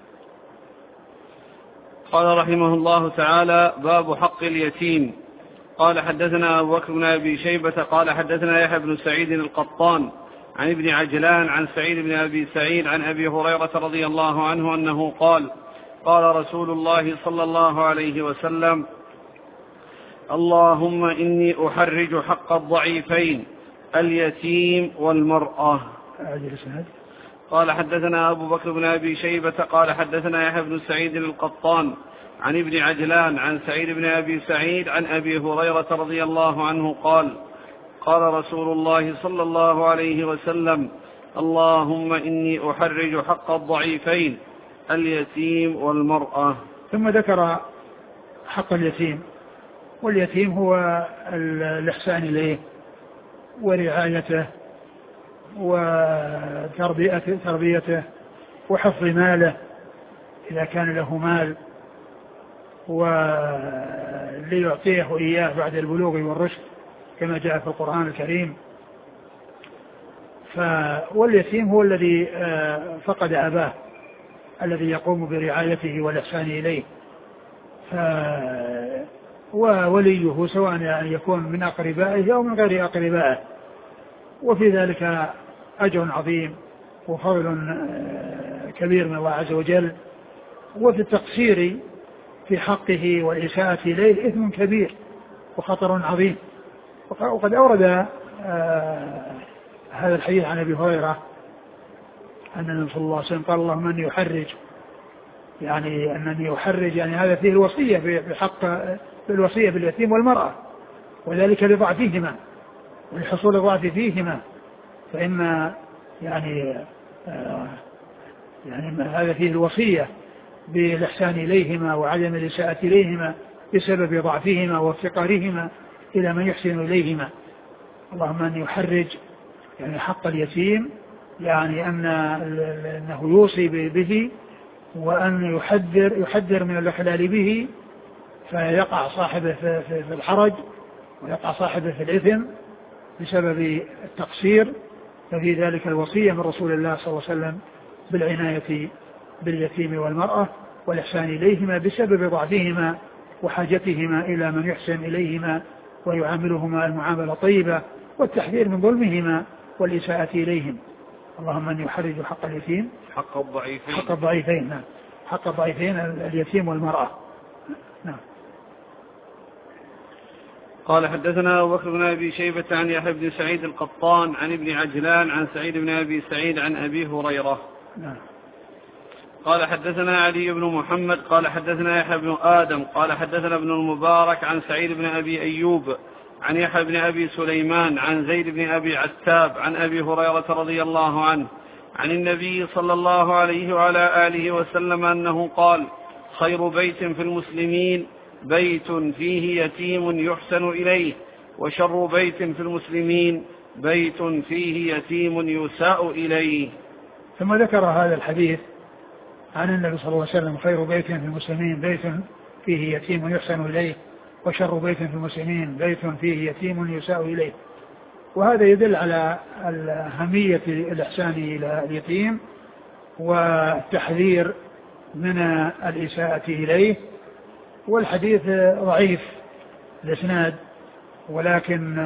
قال رحمه الله تعالى: باب حق اليتيم. قال حدثنا أبو بكر بن أبي شيبة قال حدثنا يحيى بن سعيد القطان عن ابن عجلان عن سعيد بن أبي سعيد عن أبي هريرة رضي الله عنه أنه قال: قال رسول الله صلى الله عليه وسلم: اللهم إني أحرج حق الضعيفين اليتيم والمرأة. قال حدثنا أبو بكر بن أبي شيبة قال حدثنا يحيى بن سعيد القطان عن ابن عجلان عن سعيد بن أبي سعيد عن أبي هريرة رضي الله عنه قال: قال رسول الله صلى الله عليه وسلم: اللهم إني أحرج حق الضعيفين اليتيم والمرأة. ثم ذكر حق اليتيم، واليتيم هو الإحسان إليه ورعايته وتربيته وحفظ ماله إذا كان له مال، وليعطيه إياه بعد البلوغ والرشد كما جاء في القرآن الكريم. واليتيم هو الذي فقد أباه الذي يقوم برعايته والإحسان إليه، ووليه سواء أن يكون من أقربائه أو من غير أقربائه، وفي ذلك أجر عظيم وفضل كبير من الله عز وجل. وفي التقصير في حقه والإساءة إليه إثم كبير وخطر عظيم. وقد أورد هذا الحديث عن أبي هريرة أن النبي صلى الله عليه وسلم قال اللهم أني أحرج، يعني أنني أحرج، يعني هذا فيه الوصية بحق الوصية باليتيم والمرأة، وذلك لضعفهما ولحصول الضعف فيهما، فإن يعني هذا فيه الوصية بالإحسان إليهما وعدم الإساءة إليهما بسبب ضعفهما وافتقارهما إلى من يحسن إليهما. اللهم أن يحرج يعني حق اليتيم، يعني أنه يوصي به وأن يحذر من الإخلال به، فيقع صاحبه في الحرج ويقع صاحبه في الإثم بسبب التقصير. ففي ذلك الوصية من رسول الله صلى الله عليه وسلم بالعناية باليتيم والمرأة والإحسان إليهما بسبب ضعفهما وحاجتهما إلى من يحسن إليهما ويعاملهما المعاملة طيبة، والتحذير من ظلمهما والإساءة إليهم. اللهم أن يحرج حق اليتيم حق الضعيفين نعم، حق الضعيفين اليتيم والمرأة نعم. قال حدثنا أبو بكر بن أبي شيبة عن يحيى بن سعيد القطان عن ابن عجلان عن سعيد بن أبي سعيد عن أبي هريرة نعم. قال حدثنا علي بن محمد قال حدثنا يحيى بن آدم قال حدثنا ابن المبارك عن سعيد بن أبي أيوب عن يحيى بن أبي سليمان عن زيد بن أبي عتاب عن أبي هريرة رضي الله عنه عن النبي صلى الله عليه وعلى آله وسلم أنه قال خير بيت في المسلمين بيت فيه يتيم يحسن إليه، وشر بيت في المسلمين بيت فيه يتيم يساء إليه. ثم ذكر هذا الحديث عن النبي صلى الله عليه وسلم خير بيت في المسلمين بيت فيه يتيم يحسن إليه، وشر بيت في المسلمين بيت فيه يتيم يساء إليه. وهذا يدل على أهمية الإحسان إلى اليتيم والتحذير من الإساءة إليه. والحديث ضعيف الإسناد، ولكن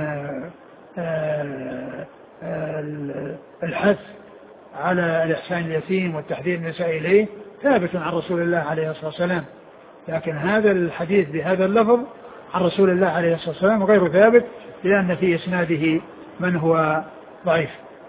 الحث على الإحسان اليتيم والتحذير من الإساءة إليه ثابت عن رسول الله عليه الصلاة والسلام، لكن هذا الحديث بهذا اللفظ عن رسول الله عليه الصلاة والسلام غير ثابت، لأن في إسناده من هو ضعيف.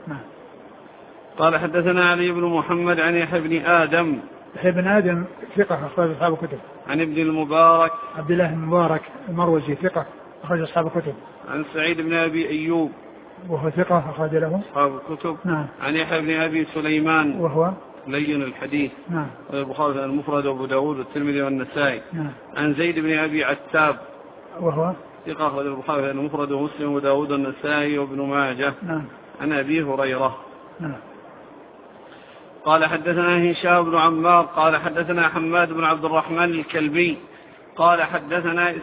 قال حدثنا علي بن محمد عن يحيى بن آدم. يحيى بن آدم ثقة أخرج أصحاب الكتب. عن ابن المبارك عبد الله بن المبارك المروزي ثقة أخرج أصحاب الكتب. عن سعيد بن أبي أيوب وهو ثقة أخرج له أصحاب الكتب. نعم. عن يحيى بن أبي سليمان وهو لين الحديث. نعم. البخاري المفرد وأبو داود والترمذي والنسائي. نعم. عن زيد بن أبي عتاب وهو ثقة أخرج البخاري المفرد ومسلم وداود والنسائي وابن ماجه. نعم. عن أبي هريرة. نعم. قال حدثنا هشام بن عمار قال حدثنا حماد بن عبد الرحمن الكلبي قال حدثنا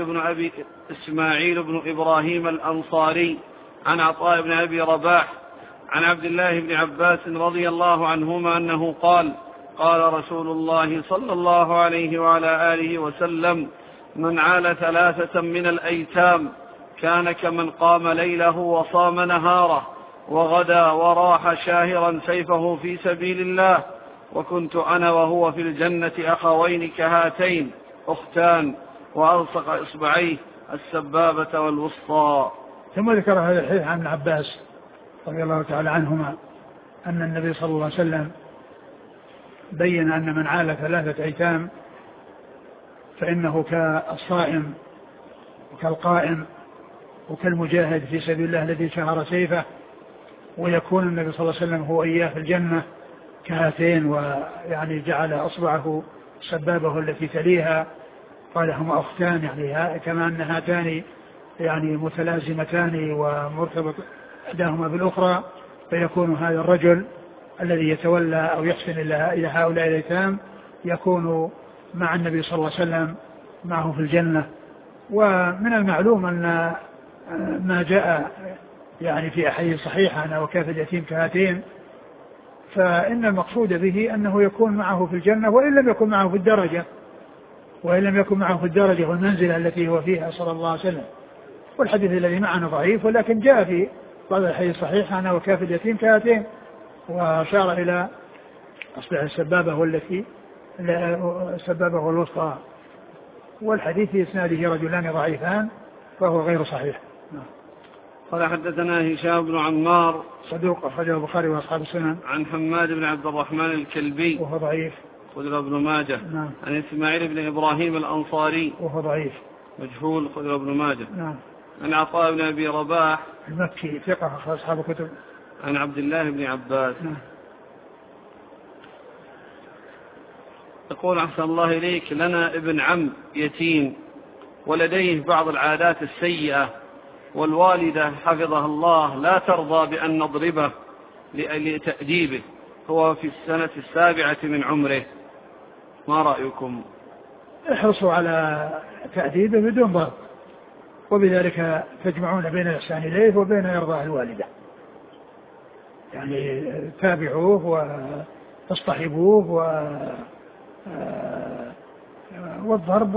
إسماعيل بن إبراهيم الأنصاري عن عطاء بن أبي رباح عن عبد الله بن عباس رضي الله عنهما أنه قال قال رسول الله صلى الله عليه وعلى آله وسلم من عال 3 من الأيتام كان كمن قام ليله وصام نهاره وغدا وراح شاهرا سيفه في سبيل الله، وكنت أنا وهو في الجنة أخوين كهاتين أختان، وألصق إصبعيه السبابة والوسطى. ثم ذكر هذا الحديث عن ابن عباس رضي الله تعالى عنهما أن النبي صلى الله عليه وسلم بين أن من عال 3 أيتام فإنه كالصائم وكالقائم وكالمجاهد في سبيل الله الذي شهر سيفه، ويكون النبي صلى الله عليه وسلم هو إياه في الجنة كهاتين، ويعني جعل أصبعه سبابه التي تليها قال هما أختان، يعني كما أن هاتان يعني متلازمتان ومرتبط إحداهما بالأخرى، فيكون هذا الرجل الذي يتولى أو يحسن إلى هؤلاء الأيتام يكون مع النبي صلى الله عليه وسلم معه في الجنة. ومن المعلوم أن ما جاء يعني في أحاديث صحيحة أنا وكافل اليتيم كهاتين، فإن المقصود به أنه يكون معه في الجنة وإن لم يكن معه في الدرجة، وإن لم يكن معه في الدرجة والمنزلة التي هو فيها صلى الله عليه وسلم. والحديث الذي معنا ضعيف، ولكن جاء في بعض الحديث صحيح أنا وكافل اليتيم كهاتين، وأشار إلى أصبع السبابة والتي السبابة والوسطى، والحديث في إسناده رجلان ضعيفان فهو غير صحيح. قال حدثنا هشام بن عمار صدوق أخرجه البخاري وأصحاب السنن. عن حماد بن عبد الرحمن الكلبي وهو ضعيف خرج ابن ماجه. نعم. عن إسماعيل بن إبراهيم الأنصاري وهو ضعيف مجهول خرج ابن ماجه. نعم. عن عطاء بن أبي رباح المكي ثقة أخرج أصحاب الكتب. عن عبد الله بن عباس. نعم. يقول أحسن الله إليك لنا ابن عم يتيم ولديه بعض العادات السيئة، والوالدة حفظها الله لا ترضى بأن نضربه لتأديبه، هو في السنة 7 من عمره، ما رأيكم؟ احرصوا على تأديبه بدون ضرب، وبذلك تجمعون بين الإحسان إليه وبين إرضاء الوالدة، يعني تابعوه وتصطحبوه والضرب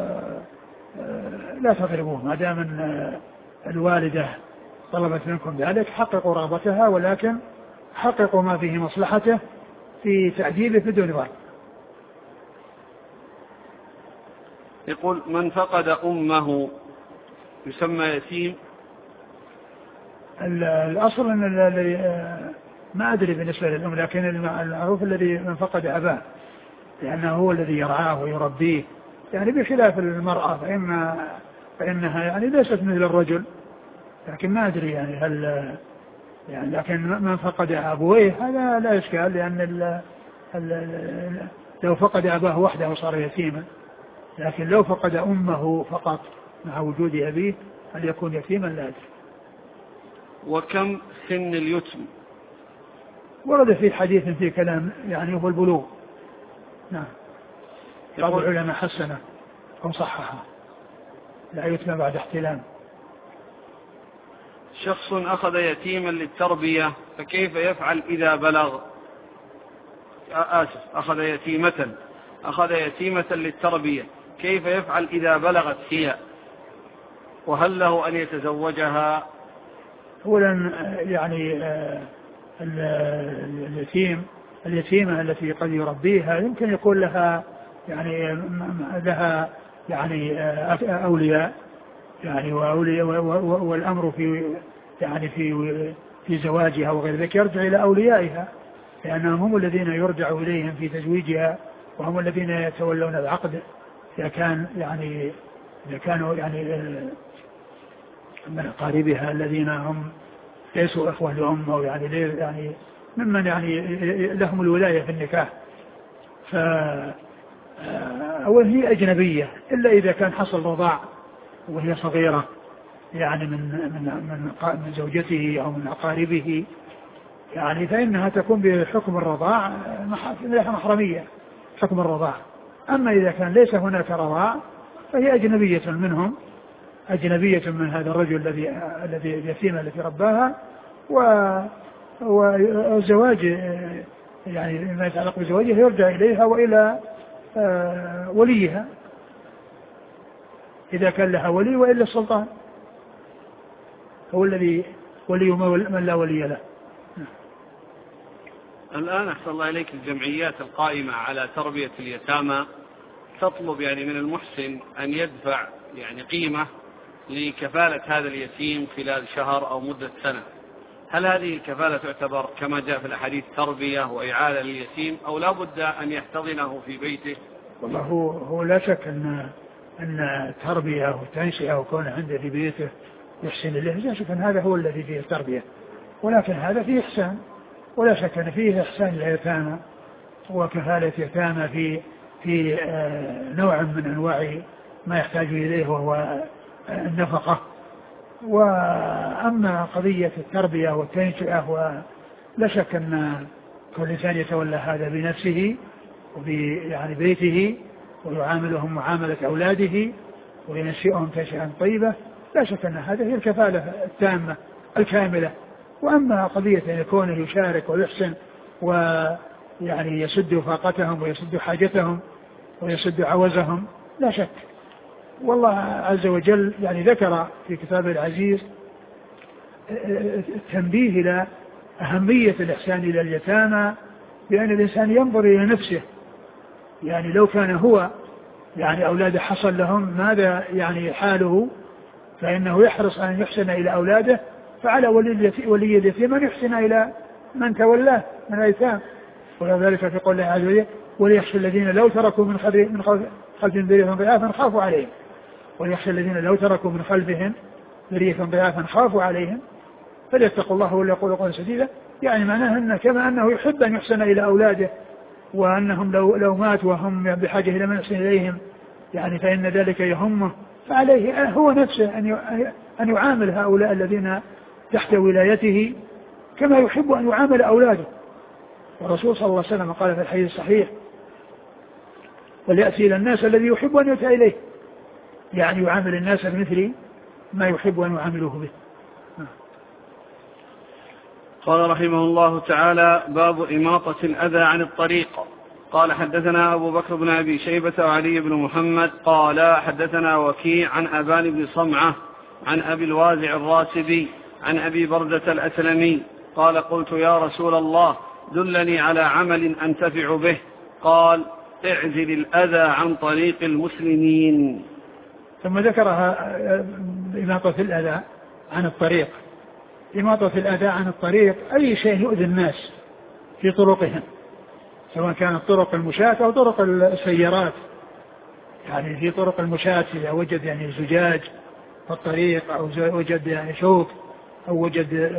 لا تضربوه ما دام الوالدة طلبت منكم ذلك، حققوا رغبتها، ولكن حققوا ما فيه مصلحته في تأديبه بدون ضرب. يقول من فقد أمه يسمى يتيم؟ الأصل أن ما أدري بالنسبة للأم، لكن المعروف الذي من فقد أباه، لأنه هو الذي يرعاه ويربيه، يعني بخلاف المرأة فإنها يعني ليست مثل الرجل، لكن ما أدري يعني هل يعني، لكن من فقد أبويه هذا لا إشكال، لأن لو فقد أباه وحده صار يتيما، لكن لو فقد أمه فقط مع وجود أبيه هل يكون يتيما؟ لا أدري. وكم سن اليتم؟ ورد في حديث في كلام يعني هو البلوغ. نعم. بعض العلماء حسنه أو صححه، لا يتم بعد احتلام. شخص أخذ يتيما للتربية فكيف يفعل إذا بلغ؟ أخذ يتيمة للتربية، كيف يفعل إذا بلغت هي؟ وهل له أن يتزوجها؟ أولا يعني اليتيمة التي قد يربيها يمكن يكون لها أولياء يعني، والأمر في زواجها وغير ذلك يرجع إلى أوليائها، لأنهم هم الذين يرجع إليهم في تزويجها، وهم الذين يتولون العقد إذا كانوا من أقاربها الذين هم ليسوا إخوة لأم أو يعني ممن لهم الولاية في النكاح. أولا هي أجنبية إلا إذا كان حصل رضاع وهي صغيرة يعني من زوجته أو من أقاربه، يعني فإنها تكون بحكم الرضاع محرمية حكم الرضاع. أما إذا كان ليس هناك رضاع فهي أجنبية منهم، أجنبية من هذا الرجل الذي اليتيمة التي رباها، والزواج يعني ما يتعلق بزواجها يرجع إليها وإلى وليها إذا كان لها ولي، وإلا السلطان هو الذي ولي من لا ولي له. الآن أحسن الله إليك الجمعيات القائمة على تربية اليتامى تطلب يعني من المحسن أن يدفع يعني قيمة لكفالة هذا اليتيم خلال شهر أو مدة سنة، هل هذه الكفالة تعتبر كما جاء في الحديث تربية وإعالة لليتيم أو لا بد أن يحتضنه في بيته؟ والله هو لا شك أن تربية وتنشئة وكونه عنده في بيته يحسن إليه، لا شك أن هذا هو الذي فيه التربية، ولكن هذا فيه إحسان، ولا شك أن فيه إحسان لليتامى وكفالة يتامى في نوع من أنواع ما يحتاج إليه وهو النفقة. وأما قضية التربية والتنشئة ولا شك أن كل إنسان يتولى هذا بنفسه وبيعني بيته ويعاملهم معاملة أولاده وينشئهم تنشئة طيبة، لا شك أن هذه هي الكفالة التامة الكاملة. وأما قضية أن يكون يشارك ويحسن ويعني يسد فاقتهم ويسد حاجتهم ويسد عوزهم لا شك. والله عز وجل يعني ذكر في كتابه العزيز التنبيه إلى أهمية الإحسان إلى اليتامى، بأن الإنسان ينظر إلى نفسه. يعني لو كان هو يعني أولاده حصل لهم ماذا يعني حاله، فإنه يحرص أن يحسن إلى أولاده، فعلى ولي اليتيم أن يحسن إلى من تولاه من الأيتام. وذلك في قول الله عز وجل وليخشى الذين لو تركوا من خلفهم ذرية ضعافا خافوا عليهم، وليخشى الذين لو تركوا من خلفهم ذرية ضعافا خافوا عليهم فليتقوا الله وليقولوا قولا سديدا. يعني معناه أن كما أنه يحب أن يحسن إلى أولاده، وأنهم لو ماتوا وهم بحاجة إلى من يحسن إليهم يعني فإن ذلك يهمه، فعليه هو نفسه أن يعامل هؤلاء الذين تحت ولايته كما يحب أن يعامل أولاده. والرسول صلى الله عليه وسلم قال في الحديث الصحيح وليأتي إلى الناس الذي يحب أن يؤتى إليه، يعني يعامل الناس بمثل ما يحب أن يعاملوه به. قال رحمه الله تعالى باب إماطة الأذى عن الطريق. قال حدثنا أبو بكر بن أبي شيبة وعلي بن محمد قال حدثنا وكيع عن أبان بن صمعة عن أبي الوازع الراسبي عن أبي بردة الأسلمي قال قلت يا رسول الله دلني على عمل أنتفع به. قال اعزل الأذى عن طريق المسلمين. ثم ذكرها إماطة الأذى عن الطريق. إماطة الأذى عن الطريق أي شيء يؤذي الناس في طرقهم، سواء كانت طرق المشاة أو طرق السيارات. يعني في طرق المشاة إذا وجد يعني زجاج في الطريق أو وجد يعني شوك أو وجد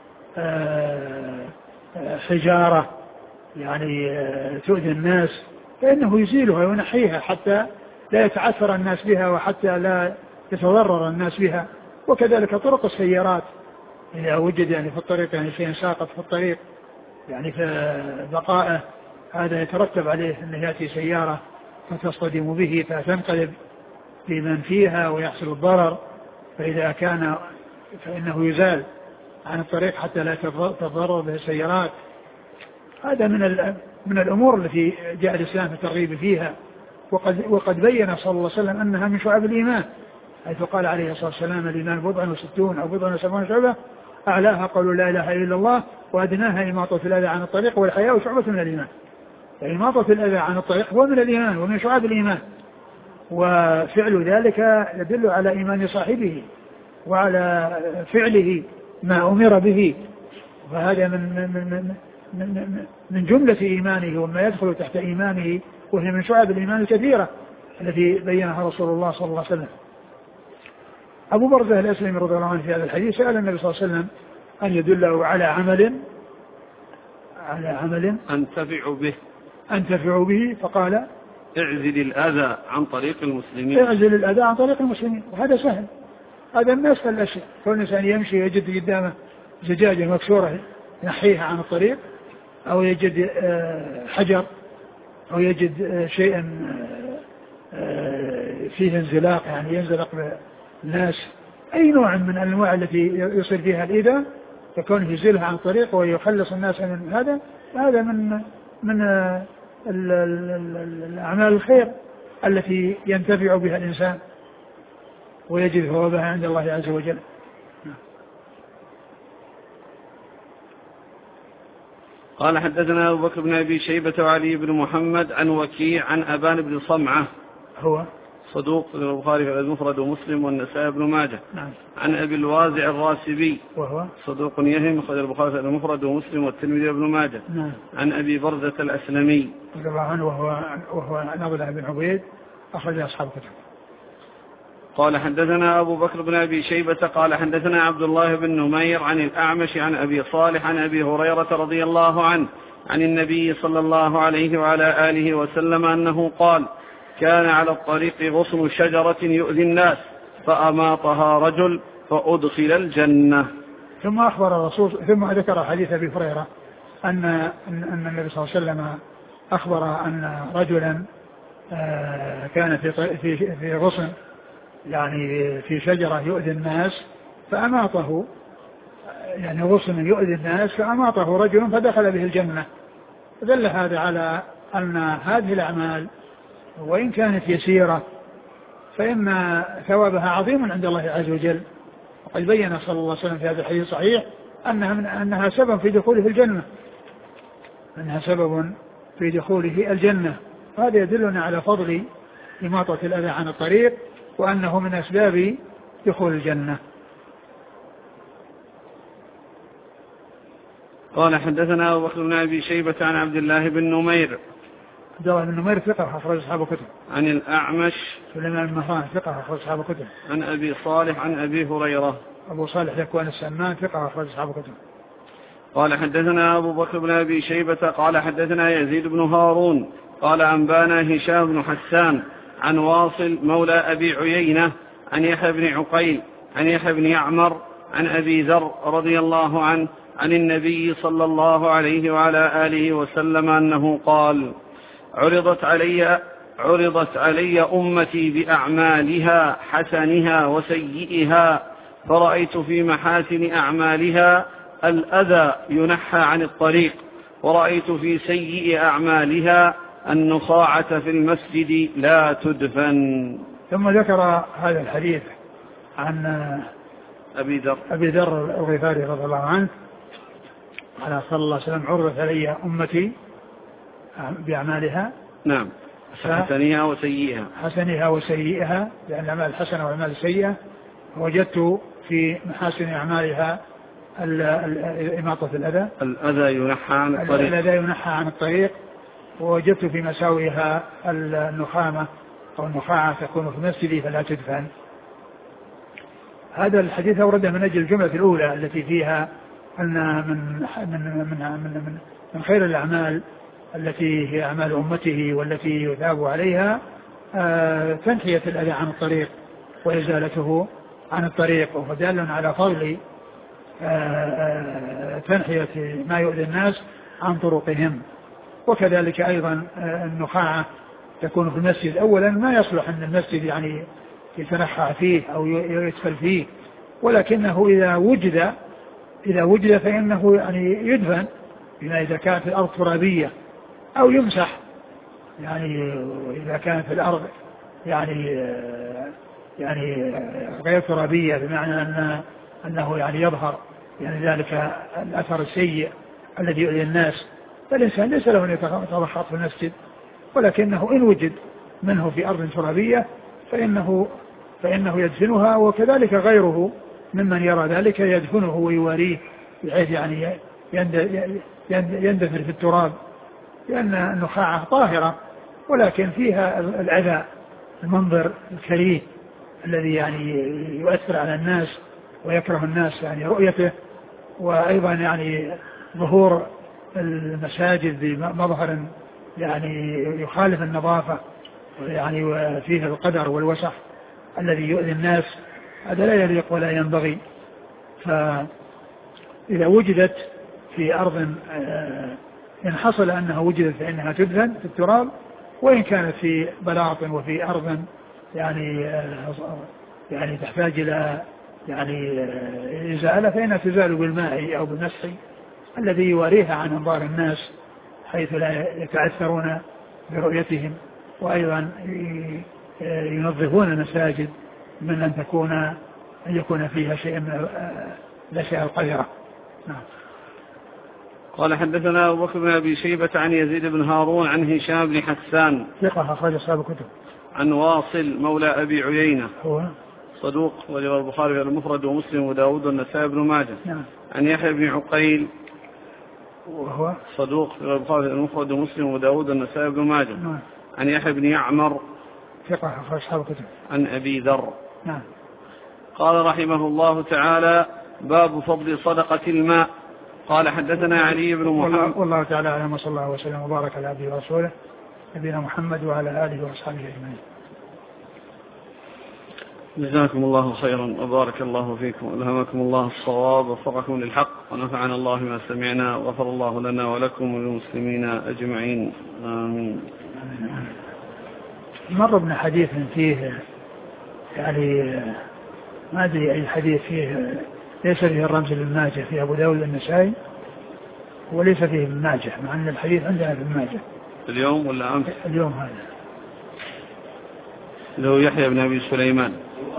حجارة يعني تؤذي الناس فإنه يزيلها وينحيها حتى لا يتعثر الناس بها وحتى لا يتضرر الناس بها. وكذلك طرق السيارات إذا وجد يعني في الطريق يعني شيء ساقط في الطريق يعني في بقائه هذا يترتب عليه أن يأتي سيارة فتصطدم به فتنقلب بمن فيها ويحصل الضرر، فإذا كان فإنه يزال عن الطريق حتى لا تتضرر به السيارات. هذا من الأمور التي جاء الإسلام في الترغيب فيها. وقد بين صلى الله عليه وسلم أنها من شعب الإيمان، حيث قال عليه الصلاة والسلام الإيمان 60 أو 70 شعبة أعلاها قول لا إله إلا الله وأدناها إماطة الأذى عن الطريق والحياء شعبة من الإيمان. فإماطة الأذى عن الطريق هو من الإيمان ومن شعب الإيمان، وفعل ذلك يدل على إيمان صاحبه وعلى فعله ما أمر به، وهذا من جملة إيمانه وما يدخل تحت إيمانه، وهي من شعب الإيمان الكثيرة التي بينها رسول الله صلى الله عليه وسلم. أبو برزة الأسلمي رضي الله عنه في هذا الحديث سأل النبي صلى الله عليه وسلم أن يدله على عمل أنتفع به، فقال اعزل الأذى عن طريق المسلمين. اعزل الأذى عن طريق المسلمين، وهذا سهل، هذا من أسهل الأشياء. كل إنسان يمشي يجد قدامه زجاجة مكسورة ينحيها عن الطريق، أو يجد حجر، أو يجد شيئا فيه انزلاق يعني ينزلق الناس، أي نوع من الأنواع التي يصير فيها الإذى يكون يزيلها عن طريق ويخلص الناس من هذا من الأعمال الخير التي ينتفع بها الإنسان ويجد ثوابها عند الله عز وجل. قال حدثنا أبو بكر بن أبي شيبة وعلي بن محمد عن وكيع عن أبان بن صمعة هو صدوق البخاري في المفرد ومسلم والنسائي بن ماجه. نعم. عن أبي الوازع الراسبي وهو صدوق يهم أخرج البخاري في المفرد ومسلم والترمذي بن ماجه. نعم. عن أبي بردة الأسلمي رضي الله عنه وهو نضلة بن عبيد أخرج أصحاب الكتب. قال حدثنا أبو بكر بن أبي شيبة قال حدثنا عبد الله بن نمير عن الأعمش عن أبي صالح عن أبي هريرة رضي الله عنه عن النبي صلى الله عليه وعلى آله وسلم أنه قال كان على الطريق غصن شجرة يؤذي الناس فأماطها رجل فأدخل الجنة. ثم أخبر الرسول ثم ذكر حديث أبي هريرة أن النبي صلى الله عليه وسلم أخبر أن رجلا كان في غصن يعني في شجرة يؤذي الناس فأماطه يعني غصن يؤذي الناس فأماطه رجل فدخل به الجنة. دل هذا على أن هذه الأعمال وإن كانت يسيرة فإن ثوابها عظيم عند الله عز وجل. وقد بين صلى الله عليه وسلم في هذا الحديث الصحيح أنها سبب في دخوله الجنة، أنها سبب في دخوله الجنة. هذا يدلنا على فضل إماطة الأذى عن الطريق وأنه من أسباب دخول الجنة. قال حدثنا أبو بكر بن أبي شيبة عن عبد الله بن نمير. عبد الله بن نمير ثقة أخرج أصحاب الكتب. عن الأعمش سليمان بن مهران ثقة أخرج أصحاب الكتب. عن أبي صالح عن أبي هريرة. أبو صالح ذكوان السمان ثقة أخرج أصحاب الكتب. قال حدثنا أبو بكر بن أبي شيبة قال حدثنا يزيد بن هارون قال أنبانا هشام بن حسان عن واصل مولى أبي عيينة عن يحيى بن عقيل عن يحيى بن يعمر عن أبي ذر رضي الله عنه عن النبي صلى الله عليه وعلى آله وسلم أنه قال: عرضت علي أمتي بأعمالها حسنها وسيئها، فرأيت في محاسن أعمالها الأذى ينحى عن الطريق، ورأيت في سيئ أعمالها النخاعة في المسجد لا تدفن. ثم ذكر هذا الحديث عن أبي ذر الغفاري رضي الله عنه على صلى الله عليه وسلم: عرضت علي أمتي بأعمالها، نعم، حسنها وسيئها، لأن الأعمال الحسنة والأعمال السيئة. وجدت في محاسن أعمالها إماطة الأذى ينحى عن الطريق، ووجدت في مساويها النخامة أو النخاعة تكون في المسجد فلا تدفن. هذا الحديث أورده من أجل الجملة الأولى التي فيها أن من خير الأعمال التي هي أعمال أمته والتي يثاب عليها تنحية الأذى عن الطريق وإزالته عن الطريق، وفدال على فضل تنحية ما يؤذي الناس عن طرقهم. وكذلك أيضا النخاعة تكون في المسجد. أولا ما يصلح أن المسجد يعني يتنحى فيه أو يدخل فيه، ولكنه إذا وجد فإنه يعني يدفن، إذا كانت الأرض ترابية، أو يمسح، يعني إذا كانت الأرض يعني غير ترابية، بمعنى أنه يعني يظهر يعني ذلك الأثر السيء الذي يؤذي الناس، فالإنسان ليس له أن يتضخط في المسجد، ولكنه إن وجد منه في أرض ترابية فإنه يدفنها. وكذلك غيره ممن يرى ذلك يدفنه ويواريه بحيث يعني يندفن في التراب، لأن النخاعة طاهرة ولكن فيها العذاب، المنظر الكريه الذي يعني يؤثر على الناس ويكره الناس يعني رؤيته. وأيضا يعني ظهور المساجد بمظهر يعني يخالف النظافة، يعني وفيه القدر والوسخ الذي يؤذي الناس، هذا لا يليق ولا ينبغي. فإذا وجدت في أرض إن حصل أنها وجدت فإنها تدفن في التراب، وإن كانت في بلاط وفي أرض يعني تحتاج إلى يعني إزالة فإنها تزال بالماء أو بالمسح الذي يواريها عن أنظار الناس حيث لا يتأثرون برؤيتهم. وأيضا ينظفون المساجد من أن يكون فيها شيء من الأشياء القذرة. نعم. قال حدثنا أبو بكر بن أبي شيبة عن يزيد بن هارون عن هشام بن حسان ثقة أخرج أصحاب الكتب. عن واصل مولى أبي عيينة هو صدوق ورواه البخاري في المفرد ومسلم وداود والنسائي بن ماجه. نعم. عن يحيى بن عقيل وهو صدوق في البخاري في المفرد ومسلم وداود والنسائي بن ماجه. نعم. عن يحيى بن يعمر ثقة أخرج أصحاب الكتب. عن أبي ذر. نعم. قال رحمه الله تعالى: باب فضل صدقة الماء. قال حدثنا علي بن محمد. والله تعالى أعلم، وصلى الله وسلم وبارك على عبده ورسوله نبينا محمد وعلى آله وأصحابه أجمعين. جزاكم الله خيرا وبارك الله فيكم وألهمكم الله الصواب ووفقكم للحق ونفعنا الله ما سمعنا وغفر الله لنا ولكم وللمسلمين أجمعين، آمين. مر ابن حديث فيه يعني ما أدري أي حديث فيه ليس فيه الرمز لابن ماجه في أبو داود النسائي، وليس فيه ابن ماجه، مع أن الحديث عندنا ابن ماجه. اليوم ولا أمس؟ اليوم هذا. له يحيى بن أبي سليمان.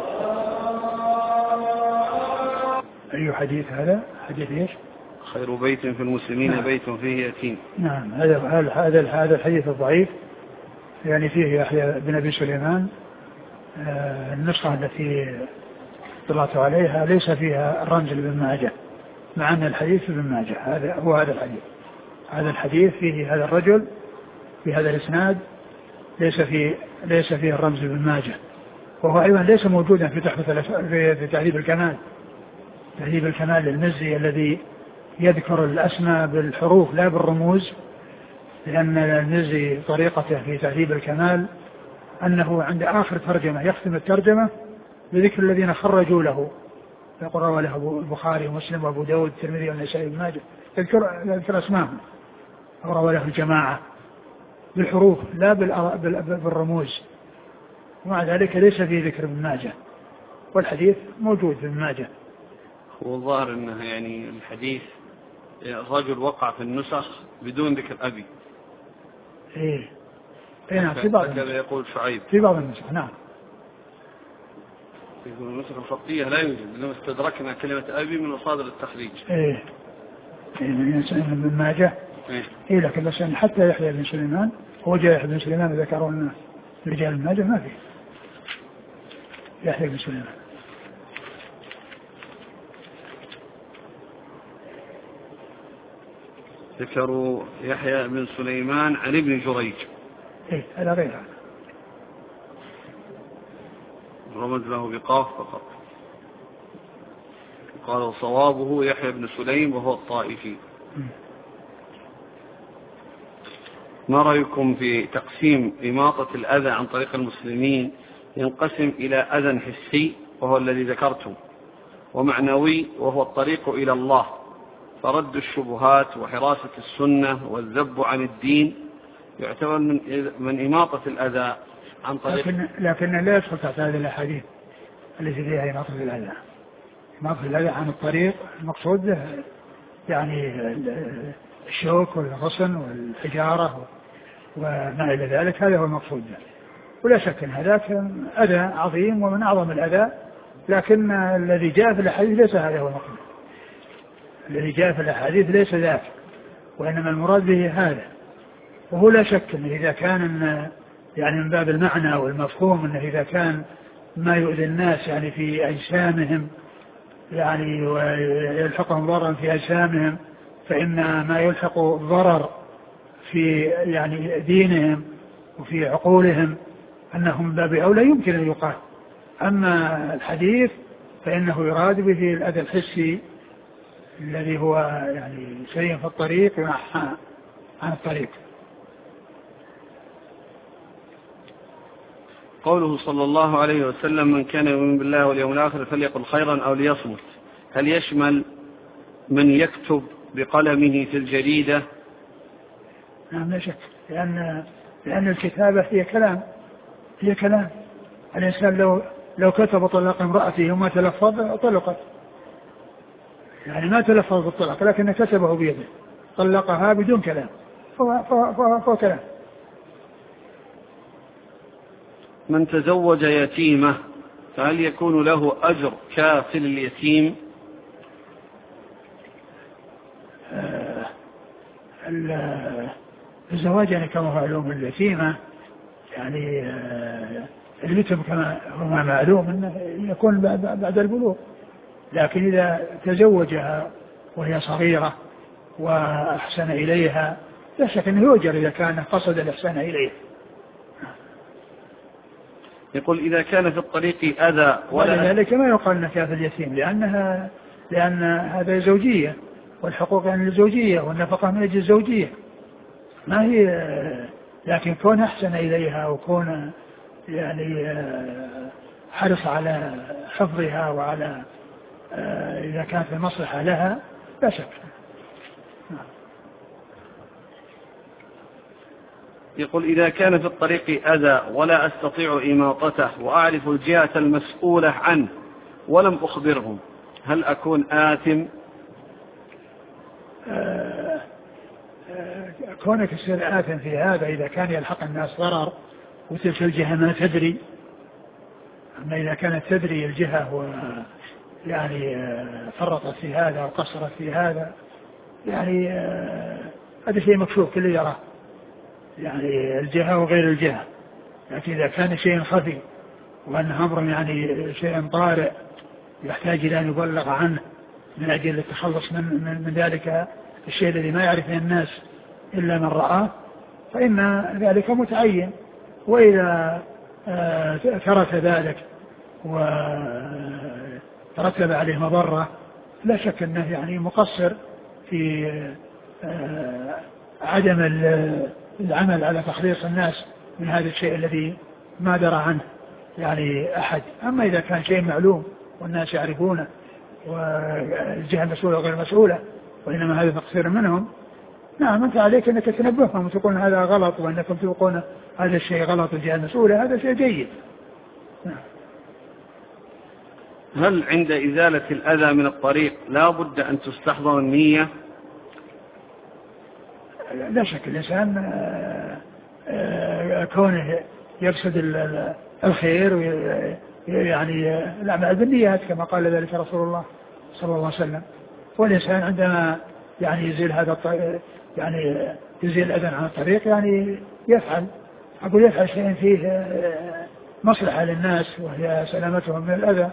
أي حديث هذا؟ حديث إيش؟ خير بيت في المسلمين نعم. بيت فيه يتيم. نعم، هذا الحديث الضعيف، يعني فيه يحيى بن أبي سليمان. النسخة التي اطلعت عليها ليس فيها الرمز لابن ماجه، مع أن الحديث ابن ماجه. هذا هو هذا الحديث فيه هذا الرجل في هذا الإسناد ليس فيه الرمز لابن ماجه، وهو أيضا ليس موجودا في في تهذيب الكمال. تهذيب الكمال للمزي الذي يذكر الأسماء بالحروف لا بالرموز، لأن المزي طريقته في تهذيب الكمال أنه عند آخر ترجمة يختم الترجمة بذكر الذين خرجوا له، يقول روى له البخاري ومسلم وأبو داود والترمذي والنسائي بن ماجه، يذكر أسماءهم، روى له الجماعة بالحروف لا بالرموز، ومع ذلك ليس فيه ذكر ابن ماجه، والحديث موجود في ابن ماجه. هو الظاهر أنه يعني الحديث الرجل وقع في النسخ بدون ذكر أبي. إيه نعم، في بعض هكذا يقول شعيب في بعض النسخ. نعم، يقول النسخ الخطية لا يوجد، لأنه استدركنا كلمة أبي من مصادر التخريج. من ابن ماجه. لكن بس حتى يحيى بن سليمان، هو جاء يحيى بن سليمان ذكروا لنا رجال ابن ماجه ما فيه يحيى بن سليمان. ذكروا يحيى بن سليمان عن ابن جريج. هذا غير هذا، رمز له بقاف فقط. قال صوابه يحيى بن سليم وهو الطائفي. ما رأيكم في تقسيم إماطة الأذى عن طريق المسلمين؟ ينقسم إلى أذى حسي وهو الذي ذكرتم، ومعنوي وهو الطريق إلى الله، فرد الشبهات وحراسة السنة والذب عن الدين يعتبر من إماطة الأذى عن طريق. لكن لا يدخل تحت هذه الأحاديث التي فيها إماطة الأذى. إماطة الأذى عن الطريق المقصود به يعني الشوك والغصن والحجارة وما إلى ذلك، هذا هو المقصود به. ولا شك أن هذاك أذى عظيم ومن أعظم الأذى، لكن الذي جاء في الأحاديث ليس هذا هو المقصود. الذي جاء في الأحاديث ليس ذاك، وإنما المراد به هذا. وهو لا شك أنه إذا كان يعني من باب المعنى والمفهوم أنه إذا كان ما يؤذي الناس يعني في أجسامهم يعني ويلحقهم ضررا في أجسامهم، فإن ما يلحق ضرر في يعني دينهم وفي عقولهم أنهم من باب أولى يمكن أن يقال. أما الحديث فإنه يراد به الأذى الحسي الذي هو يعني شيء في الطريق ينحى عن الطريق. قوله صلى الله عليه وسلم من كان يؤمن بالله واليوم الآخر فليقل خيرا أو ليصمت، هل يشمل من يكتب بقلمه في الجريدة؟ نعم لا شك، لأن الكتابة هي كلام. الإنسان لو كتب طلاق امرأته وما تلفظ طلقت، يعني ما تلفظ بالطلاق لكن كتبه بيده طلقها بدون كلام، فهو كلام. من تزوج يتيمة فهل يكون له أجر كافل اليتيم؟ الزواج يعني كما هو معلوم اليتيمة يعني اليتم كما هو معلوم أنه يكون بعد البلوغ، لكن إذا تزوجها وهي صغيرة وأحسن إليها لا شك أنه يؤجر إذا كان قصد الإحسان إليها. يقول إذا كان في الطريق أذى ولذلك ما يقال أنها كافل اليتيم، لأن هذا زوجية، والحقوق يعني الزوجية والنفقة من أجل الزوجية ما هي، لكن كون أحسن إليها وكون يعني حرص على حفظها وعلى إذا كانت المصلحة لها لا شك. يقول إذا كان في الطريق أذى ولا أستطيع إماطته وأعرف الجهة المسؤولة عنه ولم أخبرهم، هل أكون آثم؟ كونك تصير آثم في هذا إذا كان يلحق الناس ضرر وتلك الجهة ما تدري. أما إذا كانت تدري الجهة يعني فرطت في هذا وقصرت في هذا يعني هذا شيء مكشوف كل يراه يعني الجهة وغير الجهة. لكن إذا كان شيء خفي وأنه أمر يعني شيء طارئ يحتاج إلى أن يبلغ عنه من أجل التخلص من ذلك الشيء الذي ما يعرفه الناس إلا من رآه فإن ذلك متعين. وإذا ترك ذلك وترتب عليه مضرة لا شك أنه يعني مقصر في عدم العمل على تخليص الناس من هذا الشيء الذي ما درى عنه يعني أحد. أما إذا كان شيء معلوم والناس يعرفونه والجهة مسؤولة وغير مسؤولة وإنما هذا تقصير منهم، نعم أنت عليك أنك تنبههم وتقول هذا غلط وأنكم تقولون هذا الشيء غلط والجهة مسؤولة، هذا شيء جيد. نعم. هل عند إزالة الأذى من الطريق لا بد أن تستحضر النية؟ لا شك الإنسان كونه يقصد الخير يعني الأعمال بالنيات كما قال ذلك رسول الله صلى الله عليه وسلم. والإنسان عندما يعني يزيل هذا يعني يزيل الأذى عن الطريق يعني يفعل شيء فيه مصلحة للناس وهي سلامتهم من الأذى،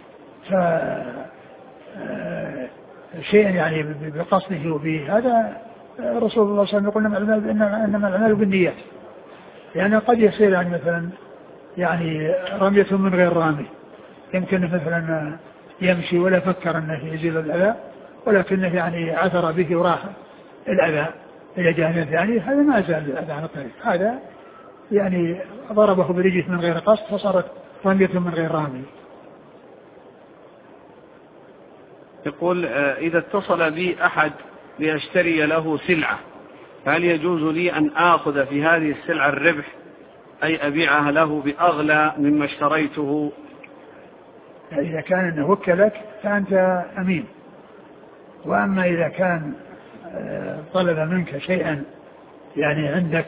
فشيء يعني بقصده وبه هذا رسول الله صلى الله عليه وسلم يقول إنما الأعمال بالنيات. يعني قد يصير يعني مثلا يعني رمية من غير رامي، يمكن مثلا يمشي ولا فكر أنه يزيل الأذى ولكنه يعني عثر به وراح الأذى إلى جهة ثانية، هذا ما زال الأذى عن الطريق، هذا يعني ضربه برجله من غير قصد فصارت رمية من غير رامي. يقول إذا اتصل بي أحد ليشتري له سلعة فهل يجوز لي أن آخذ في هذه السلعة الربح أي أبيعها له بأغلى مما اشتريته؟ إذا كان أنه وكلك فأنت أمين، وأما إذا كان طلب منك شيئا يعني عندك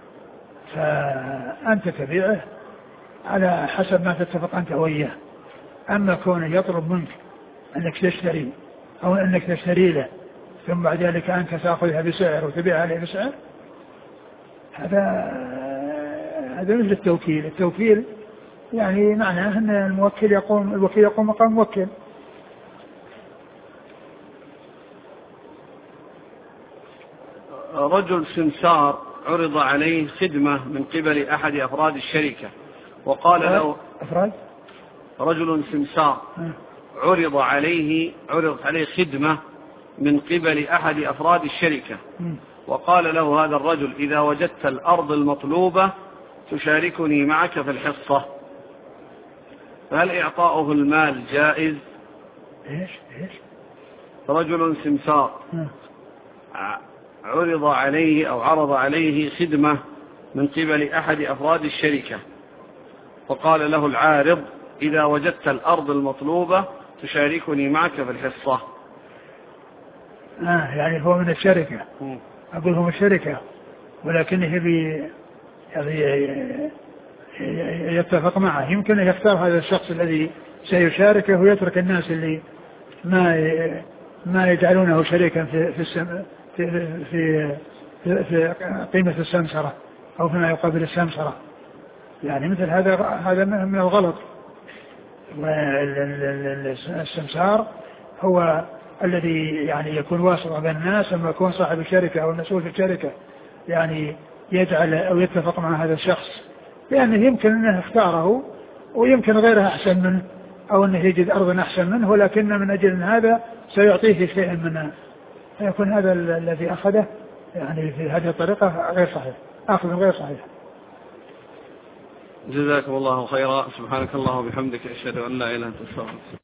فأنت تبيعه على حسب ما تتفق أنت وإياه. أما كونه يطلب منك أنك تشتري أو أنك تشتري له ثم بعد ذلك أنت تأخذها بسعر وتبيعها عليه بسعر، هذا مثل التوكيل. التوكيل يعني معناه أن الوكيل يقوم مقام موكل. رجل سمسار عرض عليه خدمة من قبل أحد أفراد الشركة وقال له رجل سمسار عرضت عليه خدمة من قبل أحد أفراد الشركة وقال له هذا الرجل إذا وجدت الأرض المطلوبة تشاركني معك في الحصة، فهل إعطاؤه المال جائز؟ إيش؟ رجل سمسار عرض عليه خدمة من قبل أحد أفراد الشركة وقال له العارض إذا وجدت الأرض المطلوبة تشاركني معك في الحصة. يعني هو من الشركة. أقول هو من الشركة ولكنه يتفق معه، يمكن أن يختار هذا الشخص الذي سيشاركه ويترك الناس اللي ما يجعلونه شريكا في قيمة السمسرة أو فيما يقابل السمسرة. يعني مثل هذا من الغلط. والسمسار هو الذي يعني يكون واسط بين الناس، لما يكون صاحب الشركة أو المسؤول في الشركة يعني يجعل أو يتفق مع هذا الشخص لأنه يمكن أنه اختاره ويمكن غيرها أحسن منه أو أنه يجد أرضا أحسن منه، ولكن من أجل هذا سيعطيه شيئا منه، فيكون هذا الذي أخذه يعني في هذه الطريقة غير صحيح، أخذ غير صحيح. جزاكم الله خيرا. سبحانك الله وبحمدك أشهد أن لا إله إلا أنت أستغفرك.